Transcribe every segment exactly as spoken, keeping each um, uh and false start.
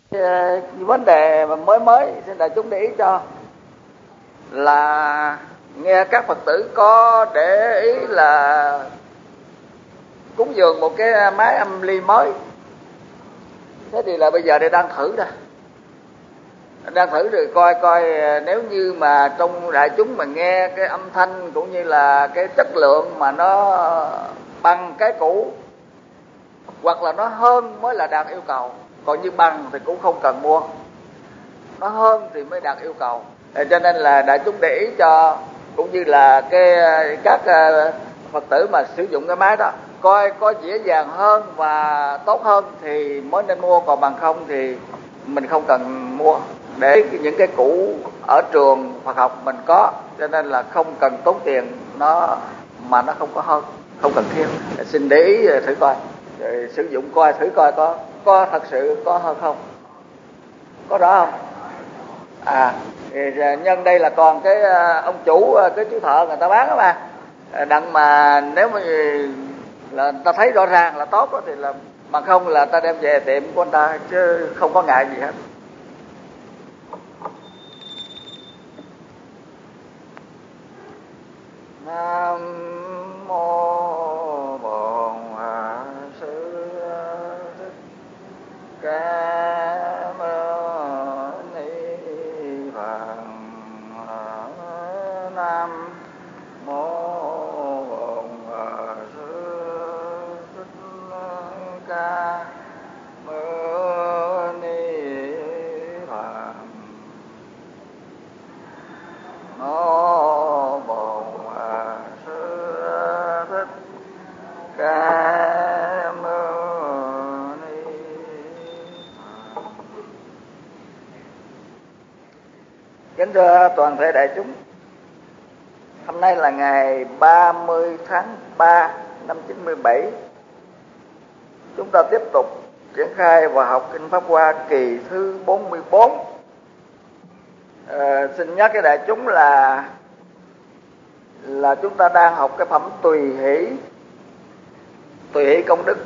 Cái vấn đề mà mới mới xin đại chúng để ý cho là nghe các Phật tử có để ý là cúng dường một cái máy âm ly mới. Thế thì là bây giờ thì đang thử đây, đang thử rồi coi coi nếu như mà trong đại chúng mà nghe cái âm thanh cũng như là cái chất lượng mà nó bằng cái cũ hoặc là nó hơn mới là đạt yêu cầu, còn như bằng thì cũng không cần mua, nó hơn thì mới đạt yêu cầu. Cho nên là đại chúng để ý cho, cũng như là cái các Phật tử mà sử dụng cái máy đó coi có dễ dàng hơn và tốt hơn thì mới nên mua, còn bằng không thì mình không cần mua, để những cái cũ ở trường Phật học mình có, cho nên là không cần tốn tiền nó mà nó không có hơn, không cần thiết. Xin để ý thử coi, rồi sử dụng coi thử coi có có thật sự có hơn không, có đó không? À thì nhân đây là còn cái ông chủ, cái chú thợ người ta bán đó mà, đặng mà nếu mà là người ta thấy rõ ràng là tốt đó, thì là bằng không là ta đem về tiệm của người ta chứ không có ngại gì hết. Nam mô Bổn Sư Thích Ca Mâu Ni Phật. Nam mô Bổn Sư Thích Ca Mâu Ni Phật. Mô Bổn Sư Thích Ca Mâu Ni Phật. Kính thưa toàn thể đại chúng, hôm nay là ngày ba mươi tháng ba năm chín mươi bảy. Chúng ta tiếp tục triển khai và học Kinh Pháp Hoa kỳ thứ bốn mươi bốn. À, xin nhắc cái đại chúng là là chúng ta đang học cái phẩm tùy hỷ, tùy hỷ công đức.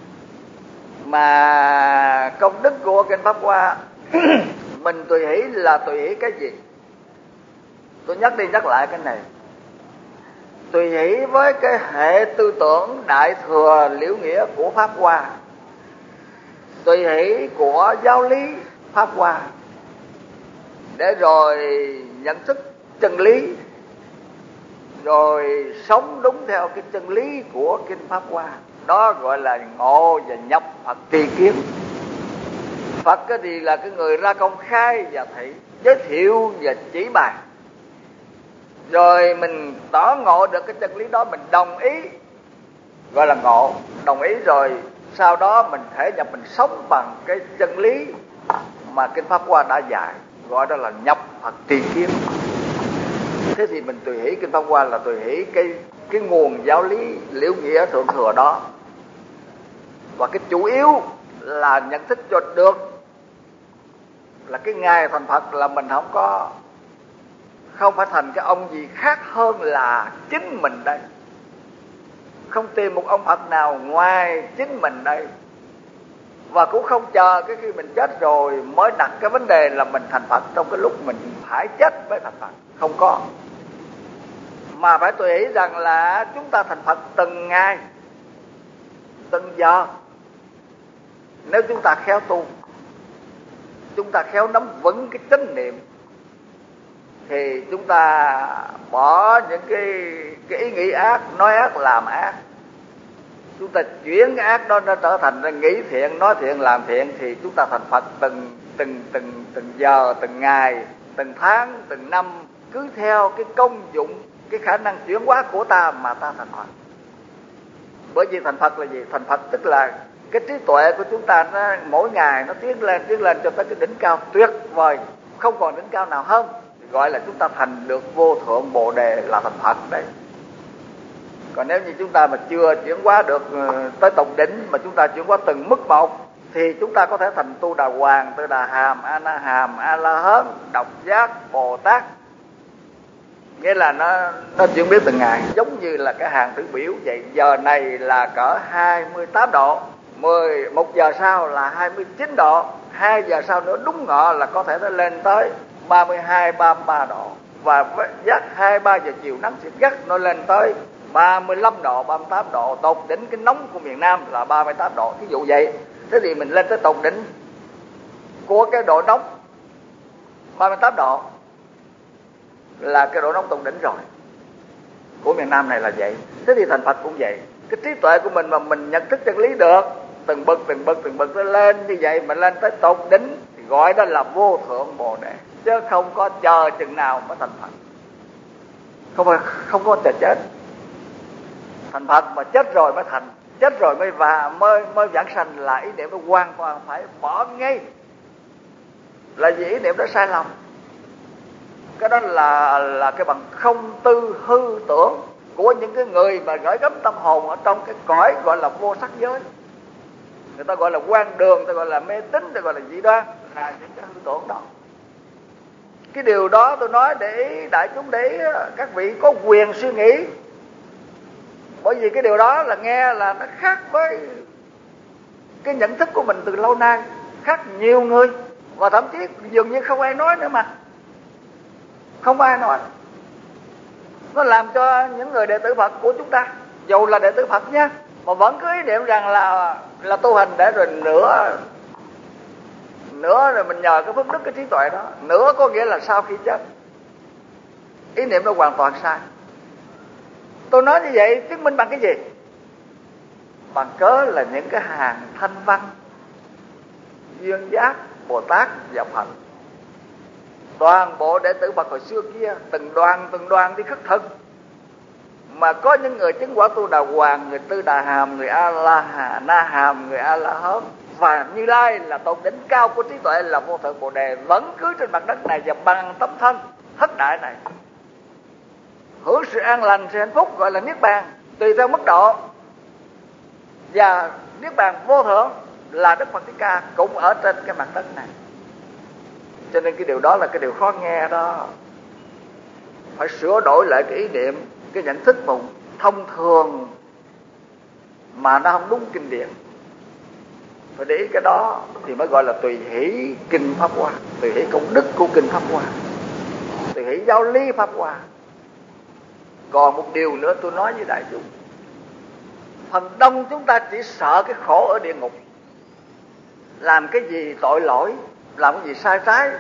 Mà công đức của Kinh Pháp Hoa mình tùy hỷ là tùy hỷ cái gì? Tôi nhắc đi nhắc lại cái này. Tùy hỷ với cái hệ tư tưởng đại thừa liễu nghĩa của Pháp Hoa, tùy hỷ của giáo lý Pháp Hoa, để rồi nhận thức chân lý, rồi sống đúng theo cái chân lý của Kinh Pháp Hoa. Đó gọi là ngộ và nhập Phật tri kiến. Phật cái gì là cái người ra công khai và thị, giới thiệu và chỉ bài, rồi mình tỏ ngộ được cái chân lý đó, mình đồng ý, gọi là ngộ, đồng ý rồi sau đó mình thể nhập, mình sống bằng cái chân lý mà Kinh Pháp Hoa đã dạy, gọi đó là nhập Phật tri kiến. Thế thì mình tùy hỷ Kinh Pháp Hoa là tùy hỷ cái cái nguồn giáo lý liễu nghĩa thượng thừa đó, và cái chủ yếu là nhận thức cho được là cái ngày thành Phật là mình không có, không phải thành cái ông gì khác hơn là chính mình đây, không tìm một ông Phật nào ngoài chính mình đây, và cũng không chờ cái khi mình chết rồi mới đặt cái vấn đề là mình thành Phật trong cái lúc mình phải chết mới thành Phật, không có. Mà phải tùy ý rằng là chúng ta thành Phật từng ngày, từng giờ. Nếu chúng ta khéo tu, chúng ta khéo nắm vững cái chánh niệm, thì chúng ta bỏ những cái, cái ý nghĩ ác, nói ác, làm ác. Chúng ta chuyển cái ác đó nó trở thành ra nghĩ thiện, nói thiện, làm thiện, thì chúng ta thành Phật từng từng từng từng giờ, từng ngày, từng tháng, từng năm, cứ theo cái công dụng, cái khả năng chuyển hóa của ta mà ta thành Phật. Bởi vì thành Phật là gì? Thành Phật tức là cái trí tuệ của chúng ta nó mỗi ngày nó tiến lên, tiến lên cho tới cái đỉnh cao tuyệt vời, không còn đỉnh cao nào hơn, gọi là chúng ta thành được vô thượng Bồ Đề, là thành Phật đấy. Còn nếu như chúng ta mà chưa chuyển hóa được tới tột đỉnh, mà chúng ta chuyển hóa từng mức một, thì chúng ta có thể thành Tu Đà Hoàng, Tư Đà Hàm, A Na Hàm, A La Hán, Độc Giác, Bồ Tát. Nghĩa là nó nó chuyển biến từng ngày, giống như là cái hàng thử biểu vậy. Giờ này là cỡ hai mươi tám độ, mười một giờ sau là hai mươi chín độ, hai giờ sau nữa đúng ngọ là có thể nó lên tới ba mươi hai, ba mươi ba độ, và giấc hai ba giờ chiều nắng sẽ gắt nó lên tới ba mươi lăm độ, ba mươi tám độ, tột đỉnh cái nóng của miền Nam là ba mươi tám độ, ví dụ vậy. Thế thì mình lên tới tột đỉnh của cái độ nóng ba mươi tám độ là cái độ nóng tột đỉnh rồi của miền Nam này là vậy. Thế thì thành Phật cũng vậy, cái trí tuệ của mình mà mình nhận thức chân lý được từng bậc từng bậc từng bậc nó lên như vậy, mà lên tới tột đỉnh thì gọi đó là vô thượng Bồ Đề, chứ không có chờ chừng nào mới thành Phật. Không phải không có chờ chết thành Phật, mà chết rồi mới thành, chết rồi mới và mới mới vãng sanh là ý niệm nó hoàn toàn phải bỏ ngay. Là vì ý niệm đó sai lầm. Cái đó là là cái bằng không tư hư tưởng của những cái người mà gửi gắm tâm hồn ở trong cái cõi gọi là vô sắc giới. Người ta gọi là quan đường, người ta gọi là mê tín, người ta gọi là dị đoan, là những cái hư tưởng đó. Cái điều đó tôi nói để ý đại chúng, để ý các vị có quyền suy nghĩ. Bởi vì cái điều đó là nghe là nó khác với cái nhận thức của mình từ lâu nay, khác nhiều người, và thậm chí dường như không ai nói nữa mà. Không ai nói. Nó làm cho những người đệ tử Phật của chúng ta, dù là đệ tử Phật nhé, mà vẫn cứ ý niệm rằng là là tu hành để rồi nữa nữa rồi mình nhờ cái phước đức, cái trí tuệ đó. Nữa có nghĩa là sau khi chết. Ý niệm nó hoàn toàn sai. Tôi nói như vậy chứng minh bằng cái gì? Bằng cớ là những cái hàng thanh văn, duyên giác, Bồ Tát và Phật, toàn bộ đệ tử Phật hồi xưa kia, từng đoàn từng đoàn đi khất thực, mà có những người chứng quả tu Đà Hoàng, người Tư Đà Hàm, người A La Hà Na Hàm, người A La Hớn, và Như Lai là tột đỉnh cao của trí tuệ là vô thượng Bồ Đề, vẫn cứ trên mặt đất này và bằng tấm thân thất đại này hưởng sự an lành, sự hạnh phúc gọi là niết bàn, tùy theo mức độ. Và niết bàn vô thượng là Đức Phật Thích Ca cũng ở trên cái mặt đất này. Cho nên cái điều đó là cái điều khó nghe đó. Phải sửa đổi lại cái ý niệm, cái nhận thức mà thông thường mà nó không đúng kinh điển. Phải để ý cái đó thì mới gọi là tùy hỷ kinh Pháp Hoa, tùy hỷ công đức của kinh Pháp Hoa, tùy hỷ giáo lý Pháp Hoa. Còn một điều nữa tôi nói với đại chúng, phần đông chúng ta chỉ sợ cái khổ ở địa ngục. Làm cái gì tội lỗi, làm cái gì sai trái,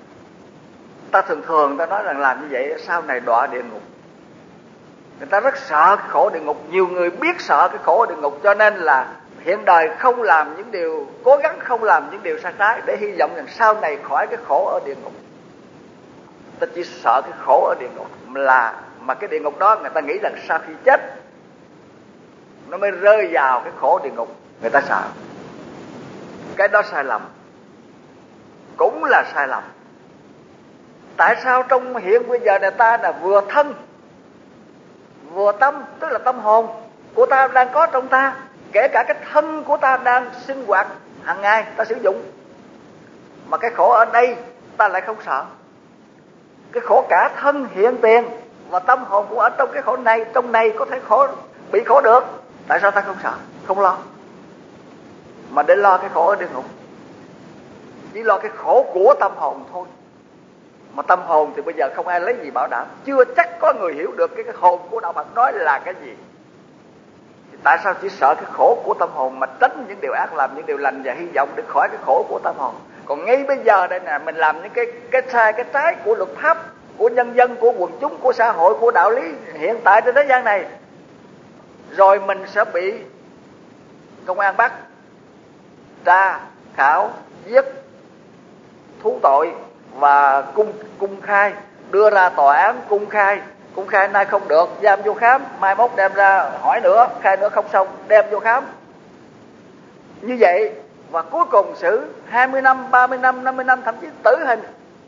ta thường thường ta nói rằng làm như vậy sau này đọa địa ngục. Người ta rất sợ cái khổ địa ngục. Nhiều người biết sợ cái khổ địa ngục, cho nên là hiện đời không làm những điều, cố gắng không làm những điều sai trái để hy vọng rằng sau này khỏi cái khổ ở địa ngục. Ta chỉ sợ cái khổ ở địa ngục, là mà cái địa ngục đó người ta nghĩ rằng sau khi chết nó mới rơi vào cái khổ địa ngục, người ta sợ. Cái đó sai lầm, cũng là sai lầm. Tại sao trong hiện bây giờ này ta là vừa thân vừa tâm, tức là tâm hồn của ta đang có trong ta, kể cả cái thân của ta đang sinh hoạt hàng ngày ta sử dụng, mà cái khổ ở đây ta lại không sợ. Cái khổ cả thân hiện tiền và tâm hồn cũng ở trong cái khổ này, trong này có thể khổ, bị khổ được. Tại sao ta không sợ, không lo, mà để lo cái khổ ở địa ngục? Chỉ lo cái khổ của tâm hồn thôi. Mà tâm hồn thì bây giờ không ai lấy gì bảo đảm. Chưa chắc có người hiểu được cái, cái hồn của Đạo Phật nói là cái gì. Thì tại sao chỉ sợ cái khổ của tâm hồn mà tránh những điều ác, làm những điều lành và hy vọng để khỏi cái khổ của tâm hồn? Còn ngay bây giờ đây nè, mình làm những cái cái sai, cái trái của luật pháp, của nhân dân, của quần chúng, của xã hội, của đạo lý hiện tại trên thế gian này, rồi mình sẽ bị công an bắt, tra, khảo, giết, thú tội và cung cung khai, đưa ra tòa án cung khai. Cung khai nay không được, giam vô khám, mai mốt đem ra hỏi nữa, khai nữa không xong, đem vô khám. Như vậy, và cuối cùng xử hai mươi năm, ba mươi năm, năm mươi năm, thậm chí tử hình.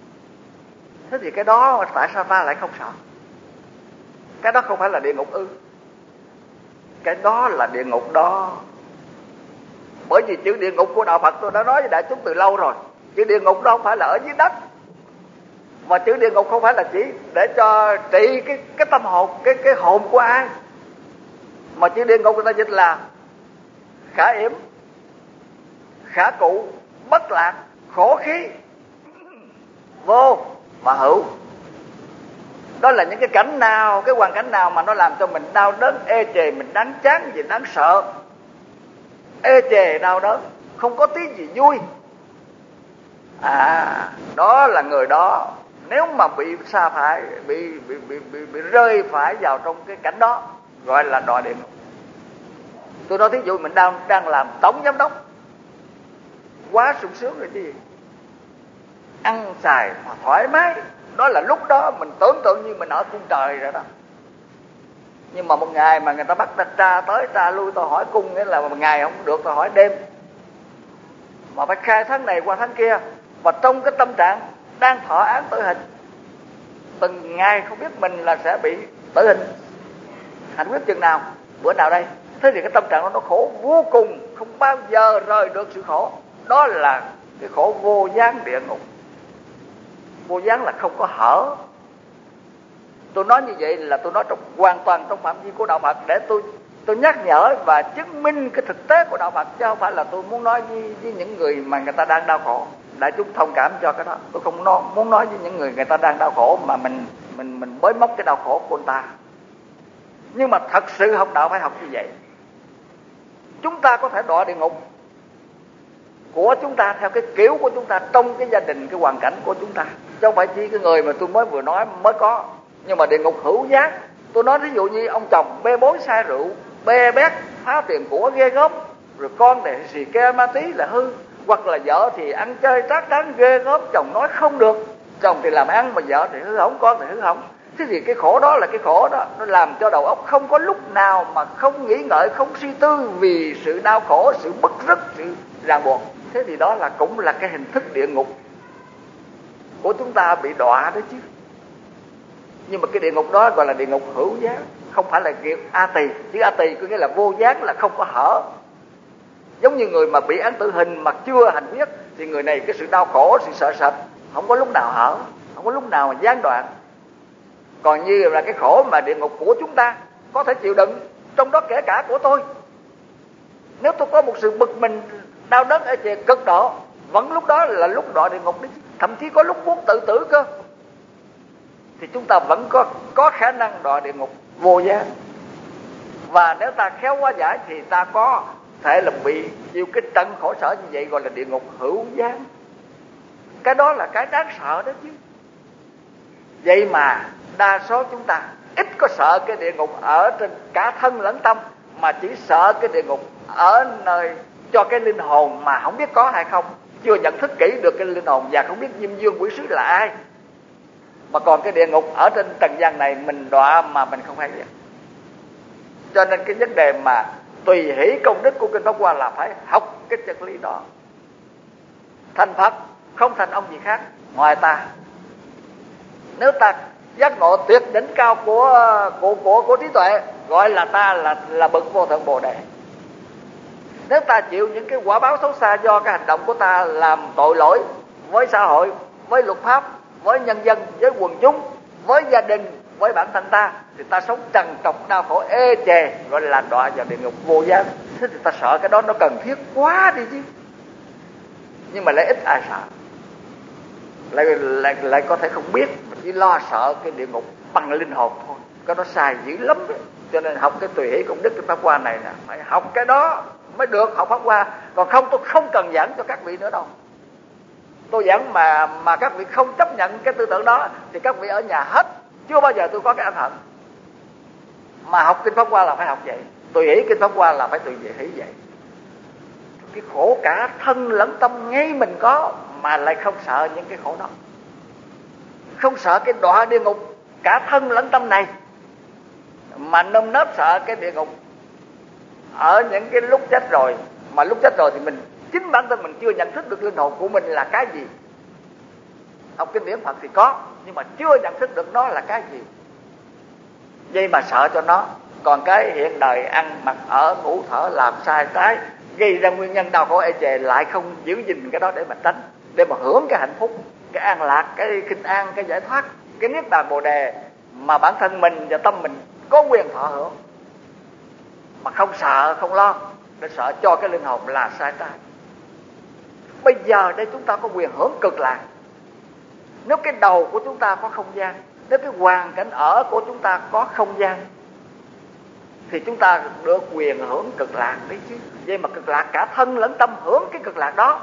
Thế thì cái đó tại sao ta lại không sợ? Cái đó không phải là địa ngục ư? Cái đó là địa ngục đó. Bởi vì chữ địa ngục của Đạo Phật tôi đã nói với đại chúng từ lâu rồi. Chữ địa ngục đó không phải là ở dưới đất, mà chữ địa ngục không phải là chỉ để cho trị cái cái tâm hồn, cái cái hồn của ai, mà chữ địa ngục người ta dịch là khả yểm, khả cụ, bất lạc, khổ khí, vô và hữu. Đó là những cái cảnh nào, cái hoàn cảnh nào mà nó làm cho mình đau đớn, ê chề, mình đáng chán gì, đáng sợ, ê chề, đau đớn, không có tí gì vui. À, đó là người đó nếu mà bị sa phải, bị bị, bị bị bị rơi phải vào trong cái cảnh đó, gọi là đọa địa ngục. Tôi nói thí dụ mình đang đang làm tổng giám đốc, quá sung sướng rồi chứ, ăn xài mà thoải mái, đó là lúc đó mình tưởng tượng như mình ở cung trời rồi đó. Nhưng mà một ngày mà người ta bắt ta tra tới tra lui, tôi hỏi cung nghĩa là một ngày không được, tôi hỏi đêm, mà phải khai tháng này qua tháng kia, và trong cái tâm trạng đang thọ án tử hình, từng ngày không biết mình là sẽ bị tử hình hành quyết chừng nào, bữa nào đây. Thế thì cái tâm trạng đó nó khổ vô cùng, không bao giờ rời được sự khổ. Đó là cái khổ vô gián địa ngục. Vô gián là không có hở. Tôi nói như vậy là tôi nói trong, hoàn toàn trong phạm vi của đạo Phật, để tôi tôi nhắc nhở và chứng minh cái thực tế của đạo Phật, chứ không phải là tôi muốn nói với, với những người mà người ta đang đau khổ. Đại chúng thông cảm cho cái đó. Tôi không nói, muốn nói với những người người ta đang đau khổ mà mình mình mình bới móc cái đau khổ của người ta. Nhưng mà thật sự học đạo phải học như vậy. Chúng ta có thể đọa địa ngục của chúng ta theo cái kiểu của chúng ta, trong cái gia đình, cái hoàn cảnh của chúng ta, chứ không phải chỉ cái người mà tôi mới vừa nói mới có. Nhưng mà địa ngục hữu gián, tôi nói ví dụ như ông chồng bê bối say rượu, bê bét phá tiền của ghê gớm, rồi con để xì ke ma tí là hư, hoặc là vợ thì ăn chơi trác táng ghê gớm, chồng nói không được, chồng thì làm ăn mà vợ thì hư hỏng, con thì hư hỏng. Thế thì cái khổ đó là cái khổ đó, nó làm cho đầu óc không có lúc nào mà không nghĩ ngợi, không suy tư vì sự đau khổ, sự bức rứt, sự ràng buộc. Thế thì đó là cũng là cái hình thức địa ngục của chúng ta bị đọa đó chứ. Nhưng mà cái địa ngục đó gọi là địa ngục hữu gián, không phải là kiểu a tỳ. Chứ a tỳ có nghĩa là vô gián, là không có hở. Giống như người mà bị án tử hình mà chưa hành quyết, thì người này cái sự đau khổ, sự sợ sệt không có lúc nào hở, không có lúc nào mà gián đoạn. Còn như là cái khổ mà địa ngục của chúng ta có thể chịu đựng, trong đó kể cả của tôi. Nếu tôi có một sự bực mình, đau đớn ở chề cực độ, vẫn lúc đó là lúc đọa địa ngục đấy. Thậm chí có lúc muốn tự tử cơ, thì chúng ta vẫn có có khả năng đọa địa ngục vô gián. Và nếu ta khéo hóa giải thì ta có thể là bị chịu cái trận khổ sở như vậy, gọi là địa ngục hữu gián. Cái đó là cái đáng sợ đó chứ. Vậy mà đa số chúng ta ít có sợ cái địa ngục ở trên cả thân lẫn tâm, mà chỉ sợ cái địa ngục ở nơi cho cái linh hồn mà không biết có hay không, chưa nhận thức kỹ được cái linh hồn, và không biết Diêm Dương quỷ sứ là ai. Mà còn cái địa ngục ở trên trần gian này mình đọa mà mình không hay vậy. Cho nên cái vấn đề mà tùy hỷ công đức của Kinh Pháp Hoa là phải học cái chân lý đó. Thành Phật không thành ông gì khác ngoài ta. Nếu ta giác ngộ tuyệt đỉnh cao của của của của trí tuệ, gọi là ta là là bậc vô thượng Bồ Đề. Nếu ta chịu những cái quả báo xấu xa do cái hành động của ta làm tội lỗi với xã hội, với luật pháp, với nhân dân, với quần chúng, với gia đình, với bản thân ta, thì ta sống trần trọc đau khổ ê chề, gọi là đọa vào địa ngục vô gián. Thế thì ta sợ cái đó nó cần thiết quá đi chứ. Nhưng mà lại ít ai sợ, lại lại lại có thể không biết, chỉ lo sợ cái địa ngục bằng linh hồn thôi. Cái đó sai dữ lắm đấy. Cho nên học cái tùy hỷ công đức, cái Pháp Hoa này nè, phải học cái đó mới được học Pháp Hoa. Còn không tôi không cần giảng cho các vị nữa đâu. Tôi giảng mà mà các vị không chấp nhận cái tư tưởng đó thì các vị ở nhà hết. Chưa bao giờ tôi có cái ân hận. Mà học Kinh Pháp Hoa là phải học vậy. Tùy hỷ Kinh Pháp Hoa là phải tùy hỷ vậy. Cái khổ cả thân lẫn tâm ngay mình có, mà lại không sợ những cái khổ đó, không sợ cái đọa địa ngục cả thân lẫn tâm này, mà nơm nớp sợ cái địa ngục ở những cái lúc chết rồi. Mà lúc chết rồi thì mình chính bản thân mình chưa nhận thức được linh hồn của mình là cái gì. Học kinh điển Phật thì có, nhưng mà chưa nhận thức được nó là cái gì, vậy mà sợ cho nó. Còn cái hiện đời ăn mặc ở ngủ thở làm sai trái, gây ra nguyên nhân đau khổ ê chề, lại không giữ gìn cái đó để mà tránh, để mà hưởng cái hạnh phúc, cái an lạc, cái kinh an, cái giải thoát, cái niết bàn Bồ Đề mà bản thân mình và tâm mình có quyền thọ hưởng, mà không sợ, không lo, để sợ cho cái linh hồn là sai trái. Bây giờ đây chúng ta có quyền hưởng cực lạc. Nếu cái đầu của chúng ta có không gian, nếu cái hoàn cảnh ở của chúng ta có không gian, thì chúng ta được quyền hưởng cực lạc đấy chứ. Vậy mà cực lạc cả thân lẫn tâm hưởng cái cực lạc đó,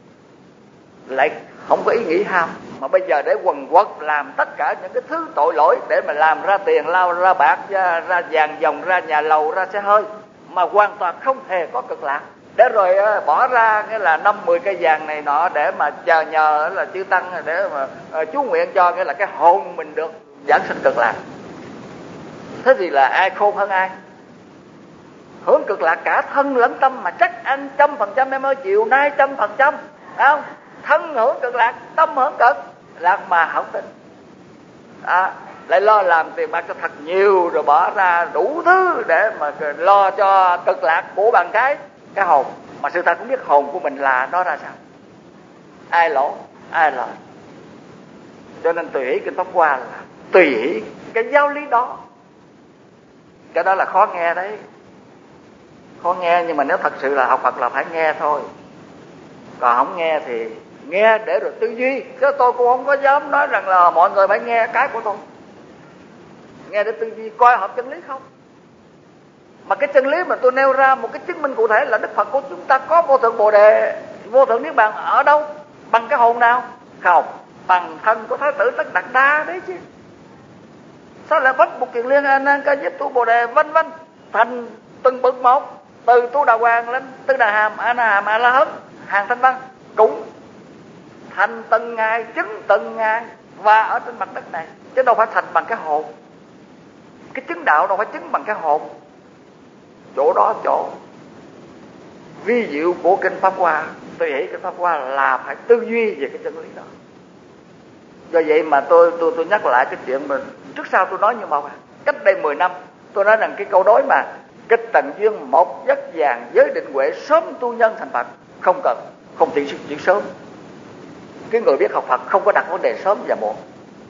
lại không có ý nghĩ ham. Mà bây giờ để quần quật làm tất cả những cái thứ tội lỗi để mà làm ra tiền, lao ra bạc, ra, ra vàng dòng, ra nhà lầu, ra xe hơi, mà hoàn toàn không hề có cực lạc. Để rồi bỏ ra nghĩa là năm mười cây vàng này nọ để mà chờ nhờ là chư tăng để mà uh, chú nguyện cho nghĩa là cái hồn mình được giảng sinh cực lạc. Thế thì là ai khôn hơn ai? Hưởng cực lạc cả thân lẫn tâm mà chắc ăn trăm phần trăm em ơi, chiều nay trăm phần trăm, không? Thân hưởng cực lạc, tâm hưởng cực lạc mà không tin. À, lại lo làm tiền bạc cho thật nhiều rồi bỏ ra đủ thứ để mà lo cho cực lạc của bằng cái cái hồn, mà sự ta cũng biết hồn của mình là nó ra sao. Ai lỗ, ai lợi. Cho nên tùy hỷ kinh Pháp Hoa là tùy hỷ cái giáo lý đó. Cái đó là khó nghe đấy, khó nghe, nhưng mà nếu thật sự là học Phật là phải nghe thôi. Còn không nghe thì nghe để rồi tư duy. Chứ tôi cũng không có dám nói rằng là mọi người phải nghe cái của tôi. Nghe để tư duy coi hợp chân lý không. Mà cái chân lý mà tôi nêu ra một cái chứng minh cụ thể là Đức Phật của chúng ta có vô thượng Bồ Đề, vô thượng Niết Bàn ở đâu? Bằng cái hồn nào? Không, bằng thân của Thái tử Tất Đạt Đa đấy chứ. Sao lại bắt một kiền liên A Nan Ca Diếp Tu Bồ Đề vân vân thành từng bậc một, từ Tu Đà Hoàng lên Tư Đà Hàm, A Na Hàm, A La Hấn, Hàng Thanh Văn cũng thành từng ngày, chứng từng ngày và ở trên mặt đất này, chứ đâu phải thành bằng cái hồn. Cái chứng đạo đâu phải chứng bằng cái hồn. Chỗ đó chỗ vi diệu của kinh Pháp Hoa, tùy hỷ kinh Pháp Hoa là phải tư duy về cái chân lý đó. Do vậy mà tôi tôi tôi nhắc lại cái chuyện mà trước sau tôi nói như mà cách đây mười năm tôi nói rằng cái câu đối mà kích tận duyên một giấc vàng giới định huệ sớm tu nhân thành Phật, không cần, không chỉ chuyện sớm. Cái người biết học Phật không có đặt vấn đề sớm và muộn.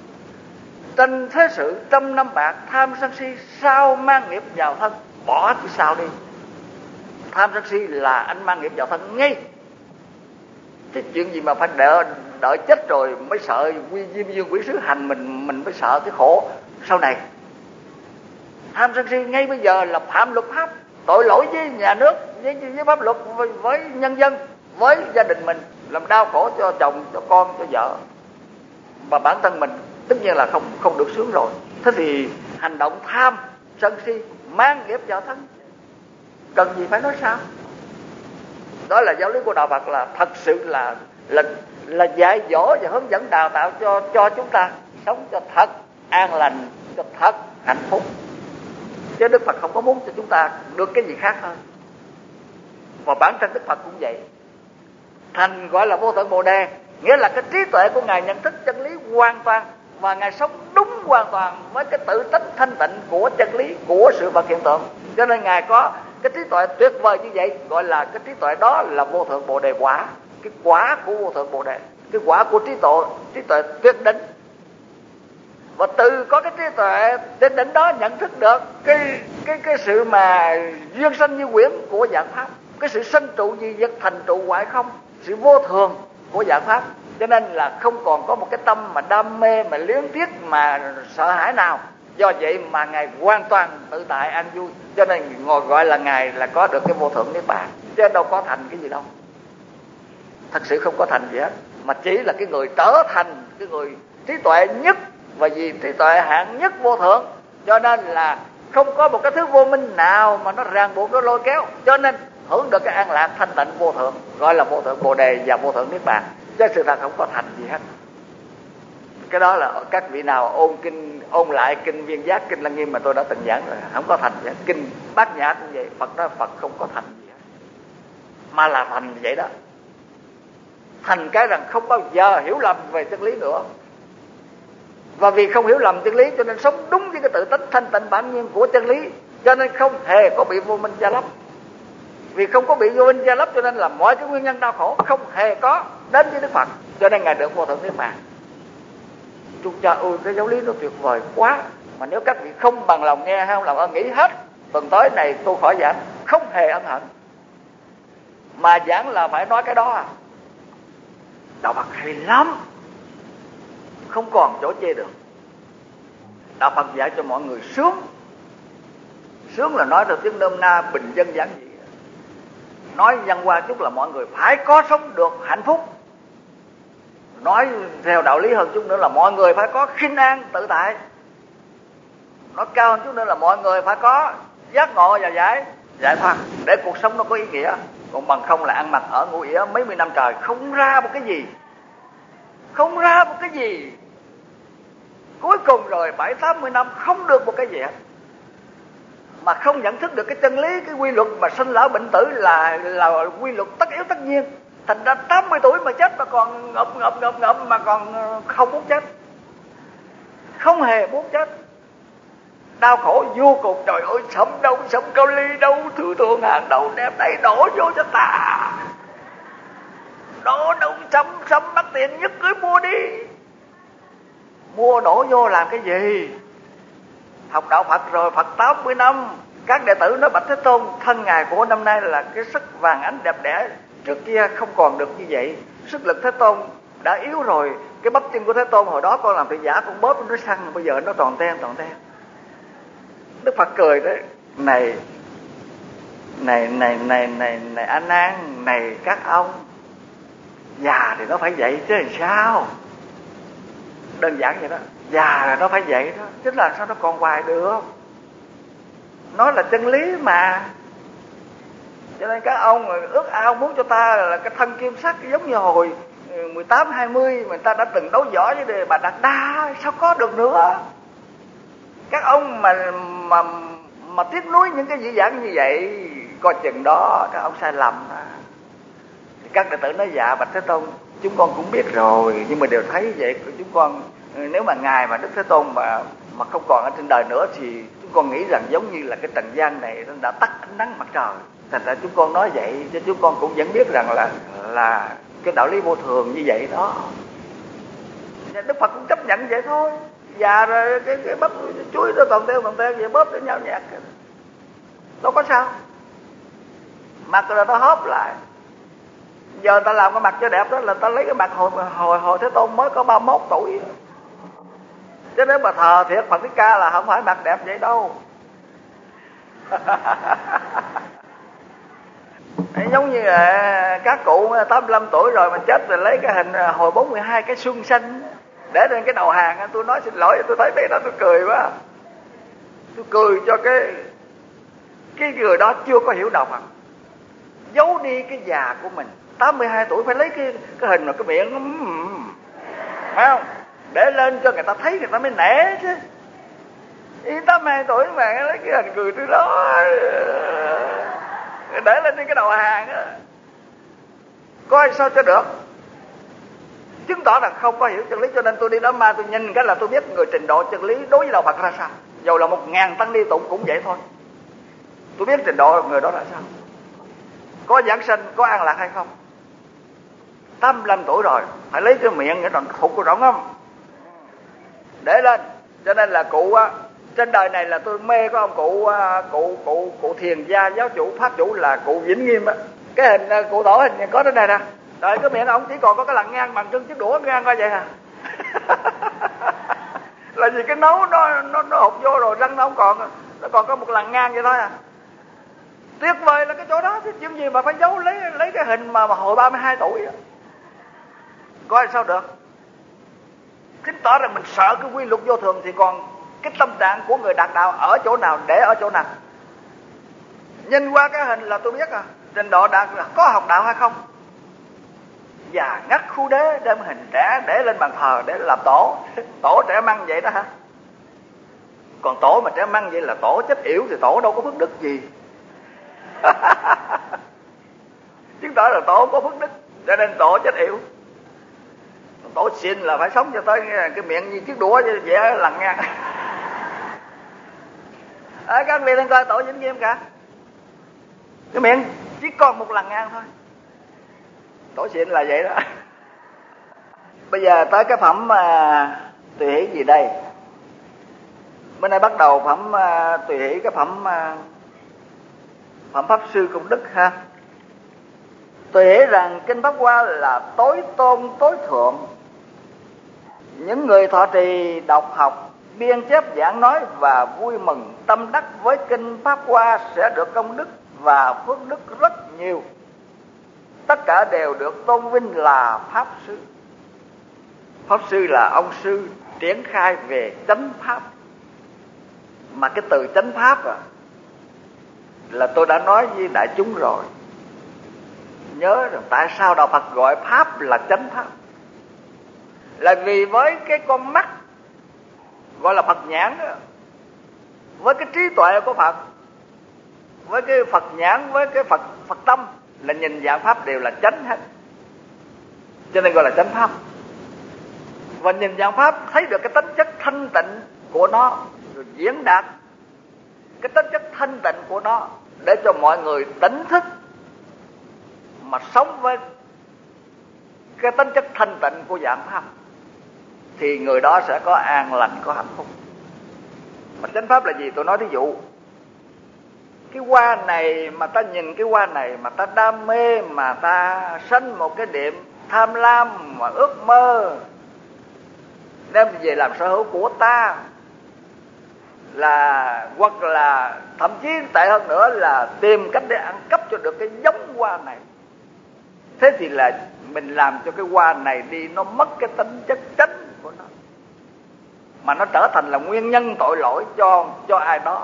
Tranh thế sự trăm năm bạc, tham sân si sao mang nghiệp vào thân, bỏ chứ sao đi. Tham sân si là anh mang nghiệp vào thân ngay. Cái chuyện gì mà phải đợi, đợi chết rồi mới sợ quy diêm dương quỷ sứ hành mình, mình mới sợ cái khổ sau này. Tham sân si ngay bây giờ là phạm luật pháp, tội lỗi với nhà nước, với, với pháp luật, với, với nhân dân, với gia đình mình, làm đau khổ cho chồng, cho con, cho vợ, và bản thân mình tất nhiên là không không được sướng rồi. Thế thì hành động tham sân si mang nghiệp vào thân, cần gì phải nói sao? Đó là giáo lý của đạo Phật, là thật sự là là là dạy dỗ và hướng dẫn đào tạo cho cho chúng ta sống cho thật an lành, cho thật hạnh phúc. Chứ Đức Phật không có muốn cho chúng ta được cái gì khác hơn. Và bản thân Đức Phật cũng vậy. Thành gọi là vô thượng Bồ Đề, nghĩa là cái trí tuệ của Ngài nhận thức chân lý hoàn toàn, và Ngài sống đúng hoàn toàn với cái tự tánh thanh tịnh của chân lý, của sự vật hiện tượng. Cho nên Ngài có cái trí tuệ tuyệt vời như vậy, gọi là cái trí tuệ đó là vô thượng Bồ Đề quả. Cái quả của vô thượng Bồ Đề, cái quả của trí tuệ, trí tuệ tuyệt đỉnh. Và từ có cái trí tuệ tuyệt đỉnh đó nhận thức được cái cái cái sự mà duyên sanh như quyển của dạng pháp, cái sự sanh trụ duy vật, thành trụ hoại không, sự vô thường của dạng pháp. Cho nên là không còn có một cái tâm mà đam mê, mà liếng tiếc, mà sợ hãi nào. Do vậy mà Ngài hoàn toàn tự tại an vui. Cho nên ngồi gọi là Ngài là có được cái vô thượng Niết Bàn, chứ đâu có thành cái gì đâu. Thật sự không có thành gì hết, mà chỉ là cái người trở thành cái người trí tuệ nhất. Và vì trí tuệ hạng nhất vô thượng, cho nên là không có một cái thứ vô minh nào mà nó ràng buộc, nó lôi kéo. Cho nên hưởng được cái an lạc thanh tịnh vô thượng, gọi là vô thượng Bồ Đề và vô thượng Niết Bàn. Chứ sự thật không có thành gì hết. Cái đó là các vị nào ôn kinh, ôn lại kinh Viên Giác, kinh Lăng Nghiêm mà tôi đã từng giảng rồi, không có thành gì hết. Kinh Bát Nhã cũng vậy, Phật nói Phật không có thành gì hết, mà là thành vậy đó. Thành cái rằng không bao giờ hiểu lầm về chân lý nữa. Và vì không hiểu lầm chân lý cho nên sống đúng với cái tự tánh thanh tịnh bản nhiên của chân lý, cho nên không hề có bị vô minh gia lấp. Vì không có bị vô minh gia lấp cho nên là mọi cái nguyên nhân đau khổ không hề có đến với Đức Phật. Cho nên Ngài được vô thượng Niết Bàn. Chúng cha ơi, cái giáo lý nó tuyệt vời quá. Mà nếu các vị không bằng lòng nghe, không làm ơn nghĩ hết, tuần tới này tôi khỏi giảng, không hề ân hận. Mà giảng là phải nói cái đó à. Đạo Phật hay lắm, không còn chỗ chê được. Đạo Phật dạy cho mọi người sướng. Sướng là nói theo tiếng nôm na bình dân giản dị. Nói văn hoa chút là mọi người phải có sống được hạnh phúc. Nói theo đạo lý hơn chút nữa là mọi người phải có khinh an tự tại. Nói cao hơn chút nữa là mọi người phải có giác ngộ và giải giải thoát, để cuộc sống nó có ý nghĩa. Còn bằng không là ăn mặc ở ngũ ỉa mấy mươi năm trời, không ra một cái gì, không ra một cái gì. Cuối cùng rồi bảy tám mươi năm không được một cái gì hết. Mà không nhận thức được cái chân lý, cái quy luật mà sinh lão bệnh tử là là quy luật tất yếu tất nhiên. Thành ra tám mươi tuổi mà chết mà còn ngậm ngậm ngậm ngậm mà còn không muốn chết, không hề muốn chết. Đau khổ vô cùng. Trời ơi, sống đâu, sống cao ly đâu, thứ thường hàng đâu đẹp đây đổ vô cho ta. Đổ đâu sắm sắm bắt tiền nhất cứ mua đi. Mua đổ vô làm cái gì? Học đạo Phật rồi, Phật tám mươi năm. Các đệ tử nói: Bạch Thế Tôn, thân ngài của năm nay là cái sức vàng ánh đẹp đẽ, trước kia không còn được như vậy. Sức lực Thế Tôn đã yếu rồi. Cái bắp chân của Thế Tôn hồi đó con làm thị giả, con bóp nó săn, bây giờ nó toàn ten toàn ten. Đức Phật cười đấy: Này Này này này này này A Nan, này các ông, già thì nó phải vậy chứ làm sao. Đơn giản vậy đó. Già là nó phải vậy đó, chứ là sao nó còn hoài được. Nó là chân lý mà. Cho nên các ông ước ao muốn cho ta là cái thân kim sắc giống như hồi mười tám hai mươi mà ta đã từng đấu võ với đề bà Đạt Đa, sao có được nữa. Các ông mà mà mà tiếc nuối những cái dĩ vãng như vậy, coi chừng đó các ông sai lầm. Các đệ tử nói: Dạ Bạch Thế Tôn, chúng con cũng biết rồi, nhưng mà đều thấy vậy. Chúng con nếu mà ngài mà Đức Thế Tôn mà mà không còn ở trên đời nữa thì chúng con nghĩ rằng giống như là cái trần gian này nó đã tắt ánh nắng mặt trời. Thành ra chúng con nói vậy, chứ chúng con cũng vẫn biết rằng là là cái đạo lý vô thường như vậy đó. Đức Phật cũng chấp nhận vậy thôi. Già rồi cái, cái bắp chuối nó toàn teo toàn teo vậy, bóp nó nhau nhạt, đâu có sao. Mặt rồi nó hóp lại. Giờ ta làm cái mặt cho đẹp đó là ta lấy cái mặt hồi hồi hồi Thế Tôn mới có ba mươi mốt tuổi. Chứ nếu mà thờ thiệt Phật Thích Ca là không phải mặt đẹp vậy đâu. Giống như là các cụ tám mươi lăm tuổi rồi mà chết rồi lấy cái hình hồi bốn mươi hai cái xuân xanh để trên cái đầu hàng. Tôi nói xin lỗi, tôi thấy vậy đó tôi cười quá. Tôi cười cho cái cái người đó chưa có hiểu đạo Phật, giấu đi cái già của mình. Tám mươi hai tuổi phải lấy cái cái hình mà cái miệng phải không, để lên cho người ta thấy, người ta mới nể chứ. Ý tám mươi hai tuổi mà lấy cái hình cười tôi đó để lên trên cái đầu hàng á, coi sao cho được. Chứng tỏ là không có hiểu chân lý. Cho nên tôi đi đám ma, tôi nhìn cái là tôi biết người trình độ chân lý đối với đạo Phật ra sao. Dầu là một ngàn tăng ni tụng cũng vậy thôi. Tôi biết trình độ người đó ra sao, có giảng sanh, có an lạc hay không. Tám mươi lăm tuổi rồi phải lấy cái miệng để thục của rỗng không để lên. Cho nên là cụ á, trên đời này là tôi mê có ông cụ cụ cụ cụ thiền gia giáo chủ pháp chủ là cụ Vĩnh Nghiêm á. Cái hình cụ tổ hình có đến đây nè. Rồi cái miệng ông chỉ còn có cái lằn ngang bằng chân chiếc đũa ngang coi vậy à. Là vì cái nấu nó nó nó hụt vô rồi, răng nó không còn, nó còn có một lằn ngang vậy thôi à. Tuyệt vời là cái chỗ đó chứ chuyện gì mà phải giấu lấy lấy cái hình mà, mà hồi ba mươi hai tuổi đó. Coi sao được. Chứng tỏ rằng mình sợ cái quy luật vô thường thì còn cái tâm trạng của người đạt đạo ở chỗ nào, để ở chỗ nào. Nhìn qua cái hình là tôi biết à, trình độ đạt là có học đạo hay không. Già ngắt khu đế đem hình trẻ để lên bàn thờ để làm tổ. Tổ trẻ măng vậy đó hả? Còn tổ mà trẻ măng vậy là tổ chết yểu thì tổ đâu có phước đức gì. Chứng tỏ là tổ có phước đức, cho nên tổ chết yểu. Tổ xin là phải sống cho tới cái miệng như chiếc đũa vậy lằn ngang. À, các vị đang coi tổ Vĩnh Nghiêm cả, cái miệng chỉ còn một lằn ngang thôi. Tổ xin là vậy đó. Bây giờ tới cái phẩm uh, tùy hỷ gì đây. Bữa nay bắt đầu phẩm uh, tùy hỷ cái phẩm uh, phẩm pháp sư công đức ha. Tuệ rằng kinh Pháp Hoa là tối tôn tối thượng. Những người thọ trì, đọc học, biên chép giảng nói và vui mừng tâm đắc với kinh Pháp Hoa sẽ được công đức và phước đức rất nhiều. Tất cả đều được tôn vinh là Pháp Sư. Pháp Sư là ông sư triển khai về chánh Pháp. Mà cái từ chánh Pháp à, là tôi đã nói với đại chúng rồi. Nhớ rằng tại sao Đạo Phật gọi Pháp là chánh Pháp, là vì với cái con mắt gọi là Phật nhãn đó, với cái trí tuệ của Phật, với cái Phật nhãn, với cái Phật Phật tâm, là nhìn dạng Pháp đều là chánh hết, cho nên gọi là chánh Pháp. Và nhìn dạng Pháp thấy được cái tính chất thanh tịnh của nó, rồi diễn đạt cái tính chất thanh tịnh của nó để cho mọi người tỉnh thức mà sống với cái tính chất thanh tịnh của dạng Pháp, thì người đó sẽ có an lành, có hạnh phúc. Mà chánh Pháp là gì? Tôi nói ví dụ, cái hoa này mà ta nhìn cái hoa này mà ta đam mê, mà ta sanh một cái niệm tham lam mà ước mơ đem về làm sở hữu của ta, là hoặc là thậm chí tệ hơn nữa là tìm cách để ăn cắp cho được cái giống hoa này. Thế thì là mình làm cho cái hoa này đi, nó mất cái tính chất chánh của nó, mà nó trở thành là nguyên nhân tội lỗi cho cho ai đó,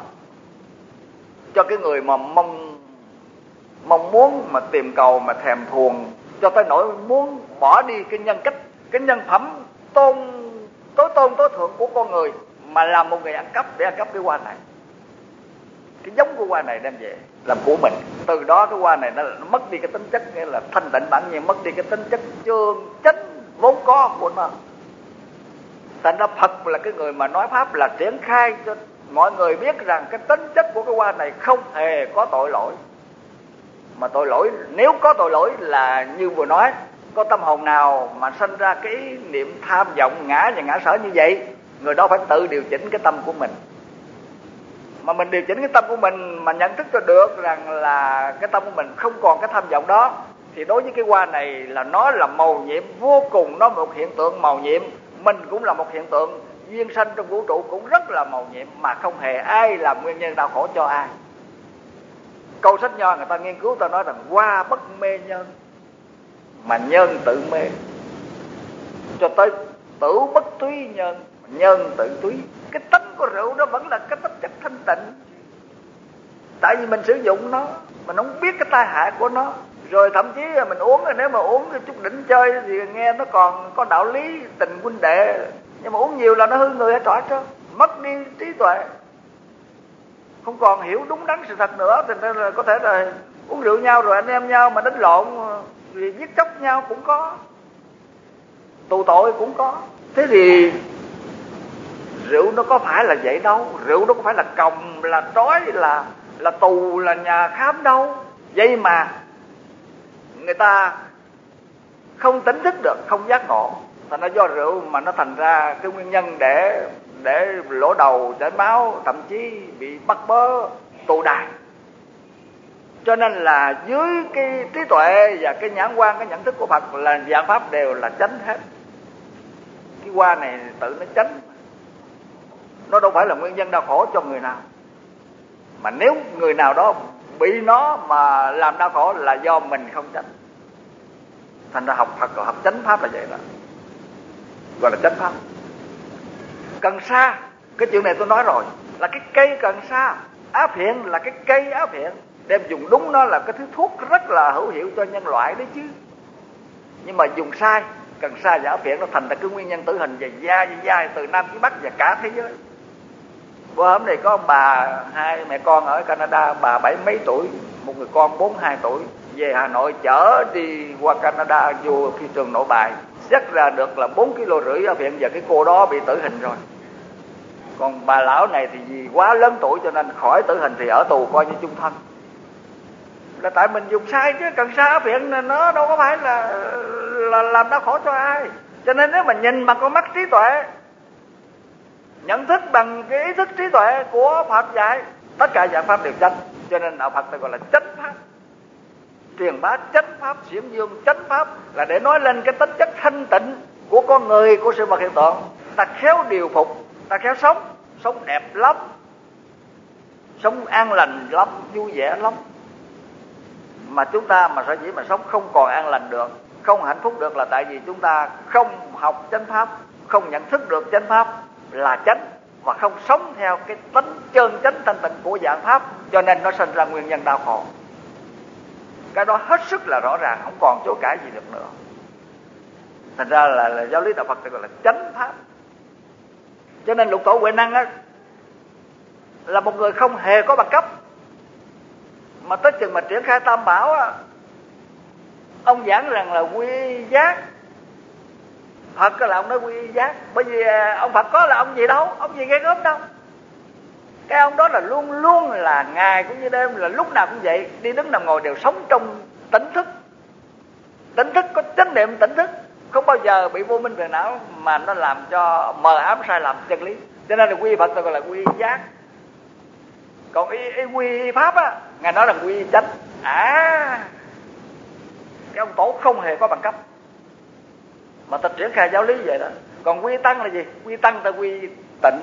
cho cái người mà mong mong muốn, mà tìm cầu, mà thèm thuồng, cho tới nỗi muốn bỏ đi cái nhân cách, cái nhân phẩm tôn tối tôn tối thượng của con người, mà làm một người ăn cắp để ăn cắp cái hoa này, cái giống của hoa này đem về làm của mình. Từ đó cái hoa này nó, nó mất đi cái tính chất nghĩa là thanh tịnh bản nhiên, mất đi cái tính chất chương chánh vốn có của nó. Thành ra Phật là cái người mà nói Pháp là triển khai cho mọi người biết rằng cái tính chất của cái hoa này không hề có tội lỗi. Mà tội lỗi, nếu có tội lỗi là như vừa nói, có tâm hồn nào mà sanh ra cái niệm tham vọng ngã và ngã sở như vậy, người đó phải tự điều chỉnh cái tâm của mình. Mà mình điều chỉnh cái tâm của mình, mà nhận thức cho được rằng là cái tâm của mình không còn cái tham vọng đó, thì đối với cái hoa này là nó là màu nhiệm vô cùng, nó một hiện tượng màu nhiệm. Mình cũng là một hiện tượng duyên sanh trong vũ trụ cũng rất là màu nhiệm, mà không hề ai làm nguyên nhân đau khổ cho ai. Câu sách Nho người ta nghiên cứu, ta nói rằng hoa bất mê nhân, mà nhân tự mê, cho tới tử bất túy nhân, nhân tự túy. Cái tánh của rượu đó vẫn là cái tính chất thanh tịnh, tại vì mình sử dụng nó, mình không biết cái tai hại của nó. Rồi thậm chí là mình uống, nếu mà uống chút đỉnh chơi thì nghe nó còn có đạo lý tình huynh đệ, nhưng mà uống nhiều là nó hư người hết trọi trơn, mất đi trí tuệ, không còn hiểu đúng đắn sự thật nữa. Thì nên là có thể là uống rượu nhau rồi anh em nhau mà đánh lộn, vì giết chóc nhau cũng có, tù tội cũng có. Thế thì rượu nó có phải là vậy đâu, rượu nó có phải là còng, là trói, là là tù, là nhà khám đâu. Vậy mà người ta không tỉnh thức được, không giác ngộ, thành ra do rượu mà nó thành ra cái nguyên nhân để để lỗ đầu, chảy máu, thậm chí bị bắt bớ, tù đày. Cho nên là dưới cái trí tuệ và cái nhãn quan, cái nhận thức của Phật là dạng Pháp đều là chánh hết. Cái hoa này tự nó chánh, nó đâu phải là nguyên nhân đau khổ cho người nào. Mà nếu người nào đó bị nó mà làm đau khổ là do mình không chánh. Thành ra học Phật, học chánh Pháp là vậy đó, gọi là chánh Pháp. Cần sa, cái chuyện này tôi nói rồi, là cái cây cần sa. Áp hiện là cái cây áp hiện, đem dùng đúng nó là cái thứ thuốc rất là hữu hiệu cho nhân loại đấy chứ. Nhưng mà dùng sai, cần sa và áp hiện nó thành ra cái nguyên nhân tử hình và dai dai từ Nam chí Bắc và cả thế giới. Bữa hôm này có ông bà hai mẹ con ở Canada, bà bảy mấy tuổi, một người con bốn hai tuổi, về Hà Nội chở đi qua Canada vô phi trường Nội Bài, xét ra được là bốn ký lô rưỡi áp hiện, giờ cái cô đó bị tử hình rồi. Còn bà lão này thì vì quá lớn tuổi cho nên khỏi tử hình thì ở tù coi như chung thân. Là tại mình dùng sai chứ, cần sa áp hiện nó đâu có phải là, là làm đau khổ cho ai. Cho nên nếu mà nhìn bằng con mắt trí tuệ, nhận thức bằng cái ý thức trí tuệ của Phật dạy, tất cả dạng Pháp đều chánh. Cho nên đạo Phật ta gọi là chánh Pháp. truyền bá chánh pháp, xiển dương chánh pháp là để nói lên cái tính chất thanh tịnh của con người, của sự vật hiện tượng. Ta khéo điều phục, ta khéo sống, sống đẹp lắm, sống an lành lắm, vui vẻ lắm. Mà chúng ta mà sở dĩ mà sống không còn an lành được, không hạnh phúc được là tại vì chúng ta không học chánh pháp, không nhận thức được chánh pháp là chánh, và không sống theo cái tính chân chánh thanh tịnh của dạng pháp, cho nên nó sinh ra nguyên nhân đau khổ. Cái đó hết sức là rõ ràng, không còn chối cãi gì được nữa. Thành ra là, là giáo lý đạo Phật gọi là chánh pháp. Cho nên Lục Tổ Huệ Năng á, là một người không hề có bằng cấp, mà tới chừng mà triển khai Tam Bảo á, ông giảng rằng là quy giác. Phật là ông nói quy giác, bởi vì ông Phật có là ông gì đâu, ông gì ghê gớm đâu. Cái ông đó là luôn luôn là ngày cũng như đêm, là lúc nào cũng vậy, đi đứng nằm ngồi đều sống trong tỉnh thức. Tỉnh thức có chánh niệm tỉnh thức, không bao giờ bị vô minh phiền não mà nó làm cho mờ ám sai lầm chân lý. Cho nên là quy Phật tôi gọi là quy giác. Còn y, y quy pháp á, ngài nói là quy chánh. À, cái ông Tổ không hề có bằng cấp mà ta triển khai giáo lý vậy đó. Còn quy tăng là gì? Quy tăng ta quy tịnh.